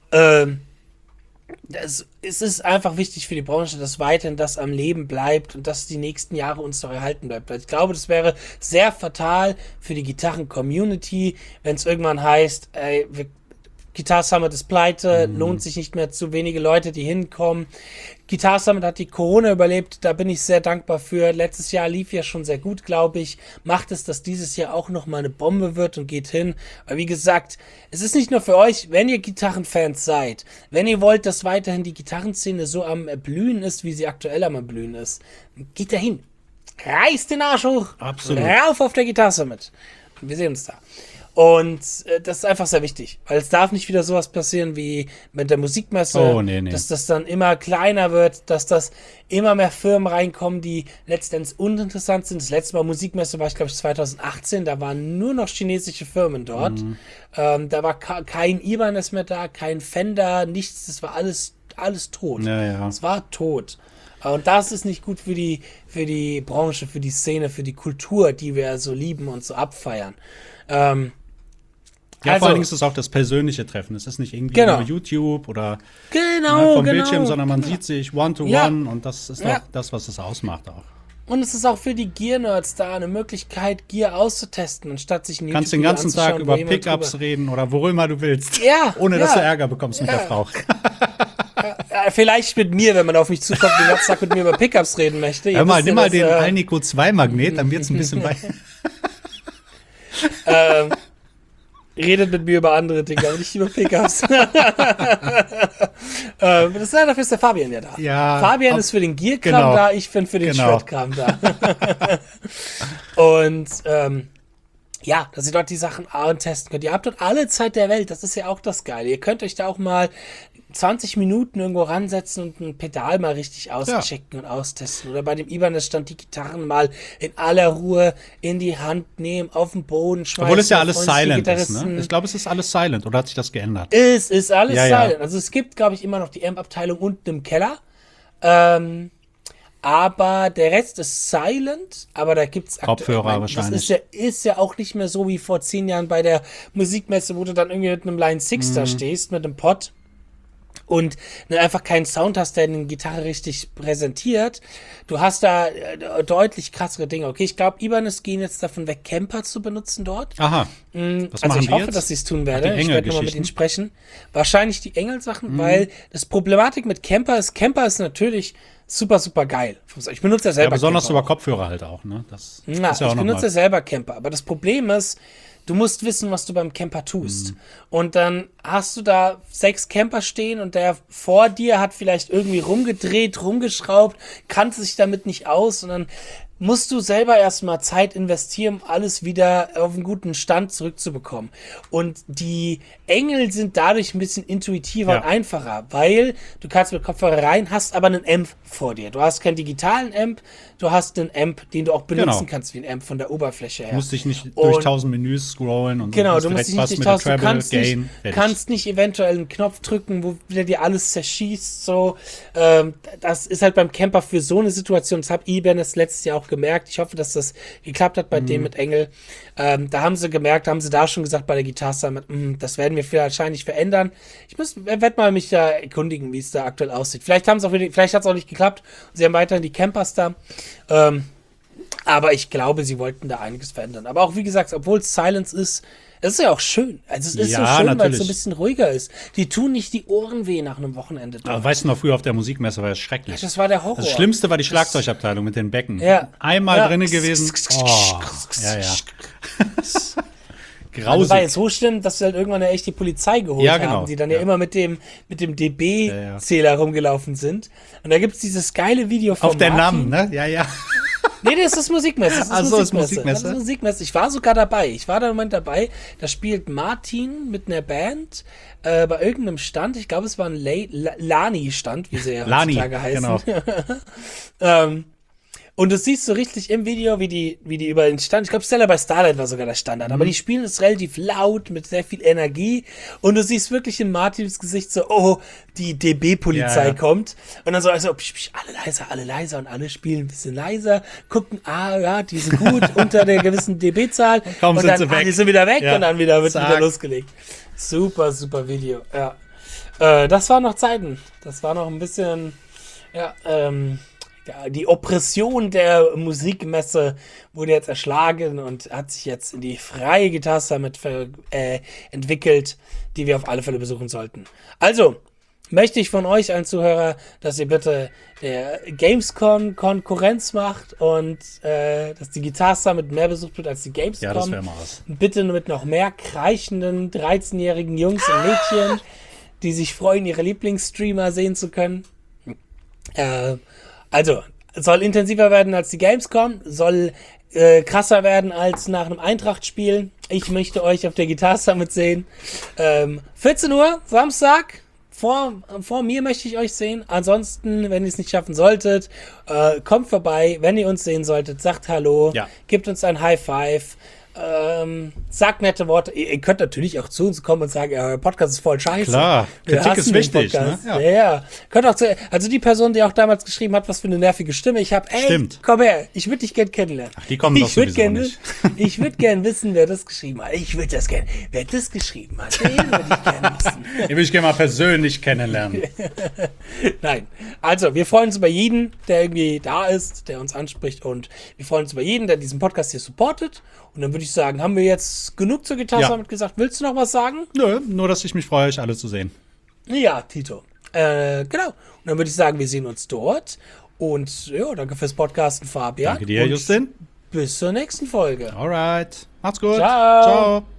Es ist einfach wichtig für die Branche, dass weiterhin das am Leben bleibt und dass die nächsten Jahre uns noch erhalten bleibt. Ich glaube, das wäre sehr fatal für die Gitarren-Community, wenn es irgendwann heißt, Guitar Summit ist pleite, lohnt sich nicht mehr, zu wenige Leute, die hinkommen. Guitar Summit hat die Corona überlebt, da bin ich sehr dankbar für. Letztes Jahr lief ja schon sehr gut, glaube ich. Macht es, dass dieses Jahr auch nochmal eine Bombe wird und geht hin. Aber wie gesagt, es ist nicht nur für euch, wenn ihr Gitarrenfans seid, wenn ihr wollt, dass weiterhin die Gitarrenszene so am Erblühen ist, wie sie aktuell am Erblühen ist, geht da hin. Reißt den Arsch hoch. Absolut. Rauf auf der Guitar Summit. Wir sehen uns da. Und das ist einfach sehr wichtig, weil es darf nicht wieder sowas passieren wie mit der Musikmesse, dass das dann immer kleiner wird, dass das immer mehr Firmen reinkommen, die letztendlich uninteressant sind. Das letzte Mal Musikmesse war, ich glaube, 2018, da waren nur noch chinesische Firmen dort. Da war kein Ibanez mehr da, kein Fender, nichts, das war alles tot. Ja. Es war tot. Und das ist nicht gut für die Branche, für die Szene, für die Kultur, die wir so lieben und so abfeiern. Vor allen Dingen ist es auch das persönliche Treffen. Es ist nicht irgendwie über YouTube oder vom Bildschirm, sondern man sieht sich one-to-one und das ist auch das, was es ausmacht auch. Und es ist auch für die Gear-Nerds da eine Möglichkeit, Gear auszutesten, anstatt sich ein YouTube-Video anzuschauen. Kannst den ganzen Tag über Pickups reden oder worüber du willst. Ja. Ohne dass du Ärger bekommst mit der Frau. Vielleicht mit mir, wenn man auf mich zukommt, den ganzen Tag mit mir über Pickups reden möchte. Nimm mal den Alnico 2 Magnet, dann wird es ein bisschen weiter. Redet mit mir über andere Dinge, aber nicht über Pickups. Dafür ist der Fabian ja da. Ja, Fabian ist für den Gear-Kram da, ich bin für den Shred-Kram da. Und dass ihr dort die Sachen testen könnt. Ihr habt dort alle Zeit der Welt, das ist ja auch das Geile. Ihr könnt euch da auch mal 20 Minuten irgendwo ransetzen und ein Pedal mal richtig auschecken und austesten. Oder bei dem Ibanez-Stand die Gitarren mal in aller Ruhe in die Hand nehmen, auf den Boden schmeißen. Obwohl es ja alles silent ist, ne? Ich glaube, es ist alles silent. Oder hat sich das geändert? Es ist alles silent. Also es gibt, glaube ich, immer noch die Amp-Abteilung unten im Keller. Aber der Rest ist silent, aber da gibt es Kopfhörer wahrscheinlich. Das ist ja auch nicht mehr so wie vor 10 Jahren bei der Musikmesse, wo du dann irgendwie mit einem Line 6 da stehst, mit einem Pod und einfach keinen Sound hast, der eine Gitarre richtig präsentiert. Du hast da deutlich krassere Dinge. Okay, ich glaube, Ibanez gehen jetzt davon weg, Kemper zu benutzen dort. Aha. Also ich hoffe, dass sie es tun werden. Ich werde nochmal mit ihnen sprechen. Wahrscheinlich die Engel-Sachen, weil das Problematik mit Kemper ist natürlich super, super geil. Ich benutze ja selber besonders Kemper über Kopfhörer halt auch, ne? Das ist ja auch ich benutze ja selber Kemper. Aber das Problem ist, du musst wissen, was du beim Camper tust. Und dann hast du da 6 Camper stehen und der vor dir hat vielleicht irgendwie rumgedreht, rumgeschraubt, kannte sich damit nicht aus und dann musst du selber erstmal Zeit investieren, um alles wieder auf einen guten Stand zurückzubekommen. Und die Engel sind dadurch ein bisschen intuitiver und einfacher, weil du kannst mit Kopfhörer rein, hast aber einen Amp vor dir. Du hast keinen digitalen Amp, du hast einen Amp, den du auch benutzen kannst wie ein Amp von der Oberfläche her. Du musst dich nicht durch 1000 Menüs scrollen und du musst dich nicht durch 1000, du kannst nicht eventuell einen Knopf drücken, wo wieder dir alles zerschießt. So, das ist halt beim Camper für so eine Situation, das habe Ibanez letztes Jahr auch gemerkt. Ich hoffe, dass das geklappt hat bei dem mit Engel. Da haben sie da schon gesagt bei der Guitar Summit, das werden wir wahrscheinlich verändern. Ich werde mal mich da erkundigen, wie es da aktuell aussieht. Vielleicht hat es auch nicht geklappt. Sie haben weiterhin die Campers da. Aber ich glaube, sie wollten da einiges verändern. Aber auch, wie gesagt, obwohl es Silence ist, es ist ja auch schön. Also es ist so schön, weil es so ein bisschen ruhiger ist. Die tun nicht die Ohren weh nach einem Wochenende. Aber weißt du noch, früher auf der Musikmesse war es schrecklich. Das war der Horror. Das Schlimmste war die Schlagzeugabteilung mit den Becken. Ja. Einmal drinne gewesen. Oh. Ja. Grausig. Das war jetzt so schlimm, dass sie halt irgendwann ja echt die Polizei geholt Ja, genau. haben, die dann ja immer mit dem DB-Zähler Ja. rumgelaufen sind. Und da gibt es dieses geile Video von Auf der Martin. Namen, ne? Ja, ja. Nee, das ist Musikmesse. Ach so, ist Musikmesse. Das ist Musikmesse. Ich war sogar dabei. Ich war da im Moment dabei. Da spielt Martin mit einer Band bei irgendeinem Stand. Ich glaube, es war ein Lani-Stand, wie sie ja Lani, heutzutage heißen. genau. Und du siehst so richtig im Video, wie die über den Stand, ich glaube, Stella bei Starlight war sogar der Standard, aber die spielen es relativ laut, mit sehr viel Energie und du siehst wirklich in Martins Gesicht so, oh, die DB-Polizei Ja. kommt und dann so, also, alle leiser und alle spielen ein bisschen leiser, gucken, ja, die sind gut unter der gewissen DB-Zahl Kaum und sind dann, sie weg. die sind wieder weg Ja. und dann wird Zack. wieder losgelegt. Super, super Video, ja. Das waren noch Zeiten, das war noch ein bisschen, ja, die Oppression der Musikmesse wurde jetzt erschlagen und hat sich jetzt in die freie Gitarre damit entwickelt, die wir auf alle Fälle besuchen sollten. Also, möchte ich von euch allen Zuhörer, dass ihr bitte der Gamescom Konkurrenz macht und dass die Guitar Summit mehr besucht wird als die Gamescom. Ja, das wäre mal was. Und bitte mit noch mehr kreischenden 13-jährigen Jungs und Mädchen, die sich freuen, ihre Lieblingsstreamer sehen zu können. Also, soll intensiver werden als die Gamescom, soll krasser werden als nach einem Eintracht-Spiel. Ich möchte euch auf der Guitar Summit sehen. 14 Uhr, Samstag. Vor mir möchte ich euch sehen. Ansonsten, wenn ihr es nicht schaffen solltet, kommt vorbei. Wenn ihr uns sehen solltet, sagt Hallo. Ja. Gebt uns ein High Five. Sagt nette Worte. Ihr könnt natürlich auch zu uns kommen und sagen, euer Podcast ist voll scheiße. Klar, Wir Kritik hassen ist den wichtig, Podcast. ne? Ja. Könnt auch also die Person, die auch damals geschrieben hat, was für eine nervige Stimme ich habe. Ey, Stimmt. komm her, ich würde dich gern kennenlernen. Ach, die kommen doch sowieso nicht. Ich würde gern wissen, wer das geschrieben hat. Ich würde das gern. Wer das geschrieben hat, den würde ich gern wissen. Den will ich gerne mal persönlich kennenlernen. Nein. Also, wir freuen uns über jeden, der irgendwie da ist, der uns anspricht. Und wir freuen uns über jeden, der diesen Podcast hier supportet. Und dann würde ich sagen, haben wir jetzt genug zur Gitarre Summit gesagt. Willst du noch was sagen? Nö, nur, dass ich mich freue, euch alle zu sehen. Ja, Tito. Genau. Und dann würde ich sagen, wir sehen uns dort. Und ja, danke fürs Podcasten, Fabian. Danke dir, Und Justin. Bis zur nächsten Folge. Alright. Macht's gut. Ciao. Ciao.